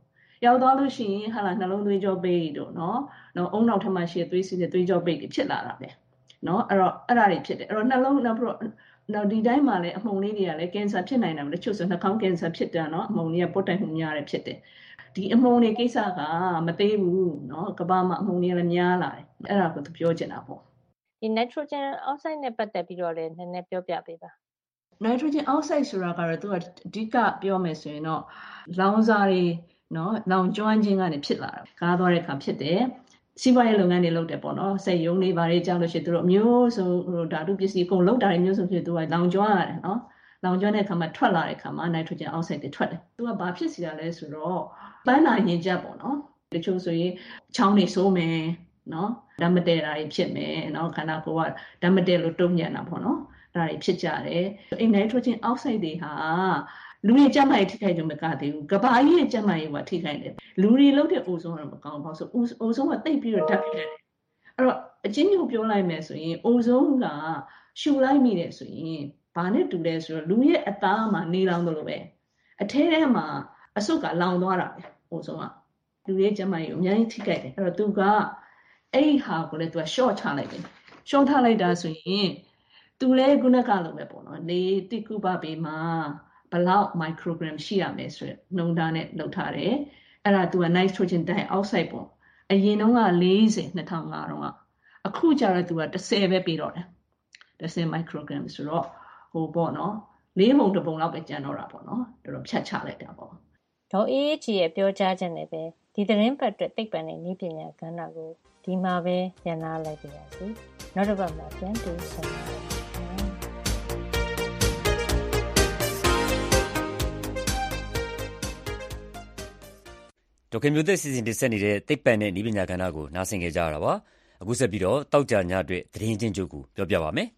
ရောက်သွားလို့ရှိရင်ဟာလာနှလုံးသွေးကြောပိတ်တို့နော်နော်အုံနောက်ထပ်မှရှိတဲ့သွေးစီးတဲ့သွေးကြောပိတ်တွေဖြစ်လာတာပဲနော်အဲ့တော့အဲ့ဒါတွေဖြစ်တယ်အဲ့တော့နှလုံးနောက်ပြီးတော့နောက်ဒီတိုင်းမှာလည်းအမှုန်လေးတွေကလည်းကင်ဆာဖြစ်နိုင်တယ်တချို့ဆိုနှာခေါင်းကင်ဆာဖြစ်တာနော်အမှုန်တွေကပုတ်တိုင်မှုများတယ်ဖြစ်တယ်ဒီအမှုန်တွေကိစ္စကမသေးဘူးနော်ကမ္ဘာမှာအမှုန်တွေလည်းများလာတယ်အဲ့ဒါကိုသူပြောချင်တာပေါ့ဒီ nitrogen oxide နဲ့ပတ်သက်ပြီးတော့လည်းနည်းနည်းပြောပြပေးပါ nitrogen oxide ဆိုတာကတော့သူကအဓိကပြောမယ်ဆိုရင်တော့လောင်စာတွေနော်လောင်ကျွမ်းခြင်းကနေဖြစ်လာတာကားသွားတဲ့အခါဖြစ်တယ်စီးပွားရေးလုပ်ငန်းတွေလုပ်တယ်ပေါ့နော်စိတ်ယုံတွေဘာတွေကြောက်လို့ရှိရင်သူတို့မျိုးစုံဓာတုပစ္စည်းအကုန်လုပ်တာတွေမျိုးစုံဖြစ်သူကလောင်ကျွမ်းရတယ်နော်လောင်ကျွမ်းတဲ့အခါမှာထွက်လာတဲ့အခါမှာ nitrogen oxide တွေထွက်တယ်သူကဘာဖြစ်စီတာလဲဆိုတော့ပန်းနာရင်ကျက်ပေါ့နော်တချို့ဆိုရင်ချောင်းတွေဆိုးမယ်နော်ဓာတ်မတည့်တာတွေဖြစ်မယ်နော်ခန္ဓာကိုယ်ကဓာတ်မတည့်လို့တုံ့ပြန်တာပေါ့နော်ဒါတွေဖြစ်ကြတယ်အဲ့ nitrogen oxide တွေဟာလူတွေကြမ်းမာရေးထိခိုက်ကြမကသေးဘူးကဘာကြီးရဲ့ကြမ်းမာရေးကထိခိုက်တယ်လူတွေလုပ်တဲ့အိုဇုံးကတော့မကောင်းဘူးဆိုအိုဇုံးကတိတ်ပြီးတော့ဓာတ်ဖြစ်တယ်အဲ့တော့အချင်းချင်းပြောလိုက်မယ်ဆိုရင်အိုဇုံးကရှူလိုက်မိတယ်ဆိုရင်ဘာနဲ့တူလဲဆိုတော့လူရဲ့အသားမှာနေလောင်တယ်လို့ပဲအထဲထဲမှာအဆုတ်ကလောင်သွားတာပဲအိုဇုံးကလူရဲ့ကြမ်းမာရေးကိုအများကြီးထိခိုက်တယ်အဲ့တော့သူကအဲ့ဒီဟာကိုလည်းသူက short ချလိုက်တယ် short ချလိုက်တာဆိုရင်သူလည်းခုနကလိုပဲပေါ့နော်နေတိကုပပေမှာဘလောက် microgram ရှိရမယ်ဆိုရနှုံသားနဲ့လောက်ထားတယ်အဲ့ဒါသူက nitrogen dioxide ပေါ့အရင်တုန်းက၄၀ ၂၀၀၅တုန်းကအခုကျတော့သူက၁၀ပဲပြီးတော့တယ်၁၀ microgram ဆိုတော့ဟိုပေါ့နော်လေးပုံတစ်ပုံလောက်ပဲကျန်တော့တာပေါ့နော်တော်တော်ဖြတ်ချလိုက်တာပေါ့ဒေါ်အေးကြီးရဲ့ပြောကြားချက်နဲ့ပဲဒီသတင်းပတ်အတွက်သိပ္ပံနဲ့နည်းပညာကဏ္ဍကိုဒီမှာပဲညှနာလိုက်ပါရစေနောက်တစ်ပတ်မှာပြန်တွေ့ဆုံပါမယ်ဒေါက်ခင်မျိုးသက်စီစဉ်တင်ဆက်နေတဲ့သိပ္ပံနဲ့နည်းပညာကဏ္ဍကိုနားဆင်ကြကြရတာပါအခုဆက်ပြီးတော့တောက်ကြညအတွက်သတင်းချင်းချုပ်ကိုပြောပြပါမယ်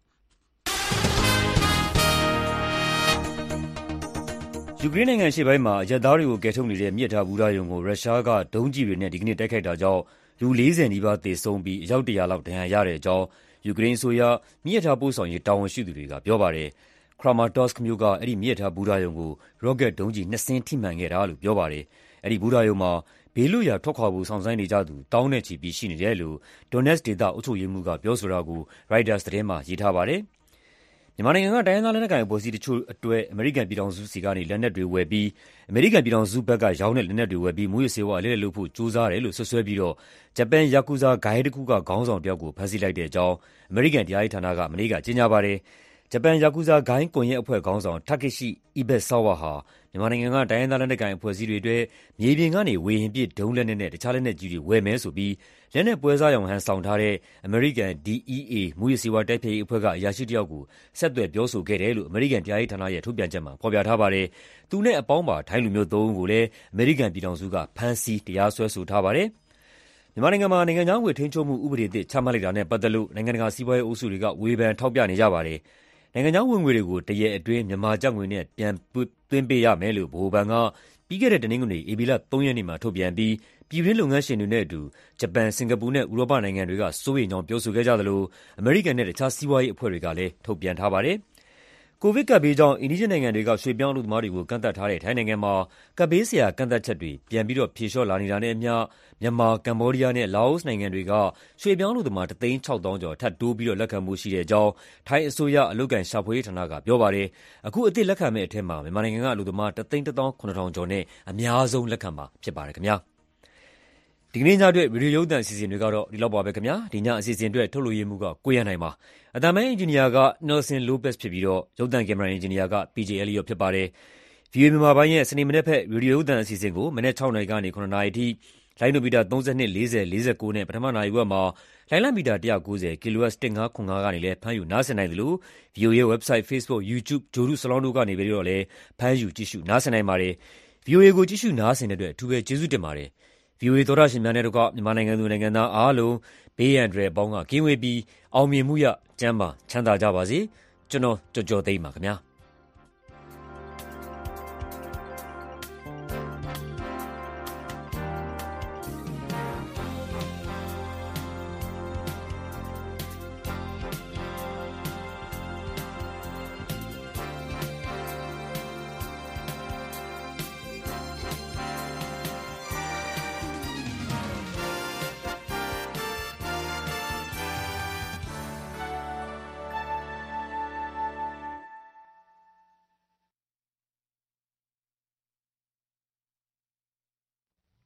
ယူကရိန်းနိုင်ငံရှေ့ပိုင်းမှာအရပ်သားတွေကိုကယ်ထုတ်နေတဲ့မြစ်ထားဘူတာရုံကိုရုရှားကဒုံးကျည်တွေနဲ့ဒီကနေ့တိုက်ခိုက်တာကြောင့်လူ၄၀နီးပါးသေဆုံးပြီးအယောက်၁၀၀လောက်ဒဏ်ရာရတဲ့အကြောင်းယူကရိန်းအစိုးရမြစ်ထားပို့ဆောင်ရေးတာဝန်ရှိသူတွေကပြောပါတယ်ခရာမာတော့စ်ကမြို့ကအဲ့ဒီမြစ်ထားဘူတာရုံကိုရော့ကက်ဒုံးကျည်နှစ်စင်းထိမှန်ခဲ့တာလို့ပြောပါတယ်အဲ့ဒီဘူတာရုံမှာဘေးလွတ်ရာထွက်ခွာဖို့ဆောင်ဆိုင်းနေကြသူတောင်းနဲ့ချီပြီးရှိနေတယ်လို့ Donetsk ဒေသအုပ်ချုပ်ရေးမှူးကပြောဆိုတာကို Reuters သတင်းမှာရေးထားပါတယ်။မြန်မာနိုင်ငံကတိုင်းရင်းသားလက်နက်ကိုင်အဖွဲ့အစည်းတချို့အတွက်အမေရိကန်ပြည်ထောင်စုစီကနေလက်နက်တွေဝယ်ပြီးအမေရိကန်ပြည်ထောင်စုဘက်ကရောင်းတဲ့လက်နက်တွေဝယ်ပြီးမူရစေဝါအလဲလှုပ်ဖို့ကြိုးစားတယ်လို့ဆွဆွဲပြီးတော့ဂျပန်ယာကူဇာဂိုင်းတစ်ခုကခေါင်းဆောင်တယောက်ကိုဖမ်းဆီးလိုက်တဲ့အကြောင်းအမေရိကန်တရားရေးဌာနကမနေ့ကကြေညာပါတယ်။ဂျပန်ယာကူဇာဂိုင်းကွန်ရက်အဖွဲ့ခေါင်းဆောင်တာကေရှိအီဘက်ဆာဝါဟာမြန်မာနိုင်ငံကတိုင်းရင်းသားလက်နက်ကိုင်အဖွဲ့အစည်းတွေအတွက်မြေပြင်ကနေဝေဟင်ပစ်ဒုံးလက်နက်နဲ့တခြားလက်နက်ကြီးတွေဝယ်မယ်ဆိုပြီးလက်နက်ပွဲစားရောင်ဟန်ဆောင်ထားတဲ့အမေရိကန် ဒီ အီ အေ မူရစီဝါတိုက်ဖျက်ရေးအဖွဲ့ကအရာရှိတယောက်ကိုဆက်သွယ်ပြောဆိုခဲ့တယ်လို့အမေရိကန်တရားရေးဌာနရဲ့ထုတ်ပြန်ချက်မှာဖော်ပြထားပါတယ်။သူနဲ့အပေါင်းပါထိုင်းလူမျိုးသုံးဦးကိုလည်းအမေရိကန်ပြည်ထောင်စုကဖမ်းဆီးတရားစွဲဆိုထားပါတယ်။မြန်မာနိုင်ငံမှာနိုင်ငံခြားငွေထိန်းချုပ်မှုဥပဒေသစ်ချမှတ်လိုက်တာနဲ့ပတ်သက်လို့နိုင်ငံတကာစီးပွားရေးအုပ်စုတွေကဝေဖန်ထောက်ပြနေကြပါတယ်။နိုင်ငံခြားဝင်ငွေတွေကိုတရက်အတွင်းမြန်မာကျပ်ငွေနဲ့ပြန်သွင်းပေးရမယ်လို့ဗဟိုဘဏ်ကပြီးခဲ့တဲ့တနင်္ဂနွေဧပြီလသုံးရက်နေ့မှာထုတ်ပြန်ပြီးပြည်တွင်းလုပ်ငန်းရှင်တွေနဲ့အတူဂျပန်၊စင်ကာပူနဲ့ဥရောပနိုင်ငံတွေကစိုးရိမ်ကြောင်းပြောဆိုခဲ့ကြသလိုအမေရိကန်နဲ့တခြားစီးပွားရေးအဖွဲ့တွေကလည်းထုတ်ပြန်ထားပါတယ်။ကိုဗစ်ကပ်ဘေးကြောင့်အိမ်နီးချင်းနိုင်ငံတွေကရွှေ့ပြောင်းအလုပ်သမားတွေကိုကန့်သတ်ထားတဲ့ထိုင်းနိုင်ငံမှာကပ်ဘေးဆိုင်ရာကန့်သတ်ချက်တွေပြန်ပြီးတော့ဖြေလျှော့လာနေတာနဲ့အမျှမြန်မာ၊ကမ္ဘောဒီးယားနဲ့လာအိုနိုင်ငံတွေကရွှေ့ပြောင်းအလုပ်သမားတစ်သိန်းခြောက်သောင်းကျော်ထပ်တိုးပြီးတော့လက်ခံဖို့ရှိတဲ့အကြောင်းထိုင်းအစိုးရအလုပ်အကိုင်ရှာဖွေရေးဌာနကပြောပါတယ်။အခုအသစ်လက်ခံမယ့်အထဲမှာမြန်မာနိုင်ငံကအလုပ်သမားတစ်သိန်းတစ်သောင်းခုနှစ်ထောင်ကျော်နဲ့အများဆုံးလက်ခံမှာဖြစ်ပါတယ်ခင်ဗျာ။ဒီကနေ့ညအတွက်ဗီဒီယိုရုပ်သံအစီအစဉ်တွေကတော့ဒီလောက်ပါပဲခင်ဗျာ။ဒီညအစီအစဉ်အတွက်ထုတ်လွှင့်ရေးမှူးကကိုရန်နိုင်ပါ။အသံပိုင်းအင်ဂျင်နီယာက Nelson Lopez ဖြစ်ပြီးတော့ရုပ်သံကင်မရာအင်ဂျင်နီယာက ပီ ဂျေ Elliot ဖြစ်ပါတယ်။ ဗီအိုအေမြန်မာပိုင်းရဲ့စနေမနက်ဘက်ဗီဒီယိုရုပ်သံအစီအစဉ်ကိုမနက်၆နာရီကနေ၇နာရီအထိလိုင်းနိုမီတာသုံး၂၊၄၀၊၄၉နဲ့ပထမနာရီဝက်မှာလိုင်းလံမီတာ၁၉၀ kHz ၁၅၇၅ကနေလည်းဖမ်းယူနားဆင်နိုင်သလို ဗီအိုအေ website, Facebook, YouTube, ဂြိုဟ်တုစလောင်းတို့ကနေပြီးတော့လည်းဖမ်းယူကြည့်ရှုနားဆင်နိုင်ပါတယ်။ ဗီအိုအေကိုကြည့်ရှုနားဆင်တဲ့အတွက်အထူးပဲကျေးဇူးတင်ပါတယ်။ ဗီအိုအေသောတာရှင်များနဲ့တကွမြန်မာနိုင်ငံသူနိုင်ငံသားအားလုံးဘေးရန်တွေအပေါင်းကကင်းဝေးပြီးအောင်မြင်မှုရကျန်းမာချမ်းသာကြပါစေ။ကျွန်တော်ကြော်ကြော်သိမ်းပါခင်ဗျာ။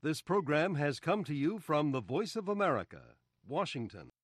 This program has come to you from the Voice of America, Washington.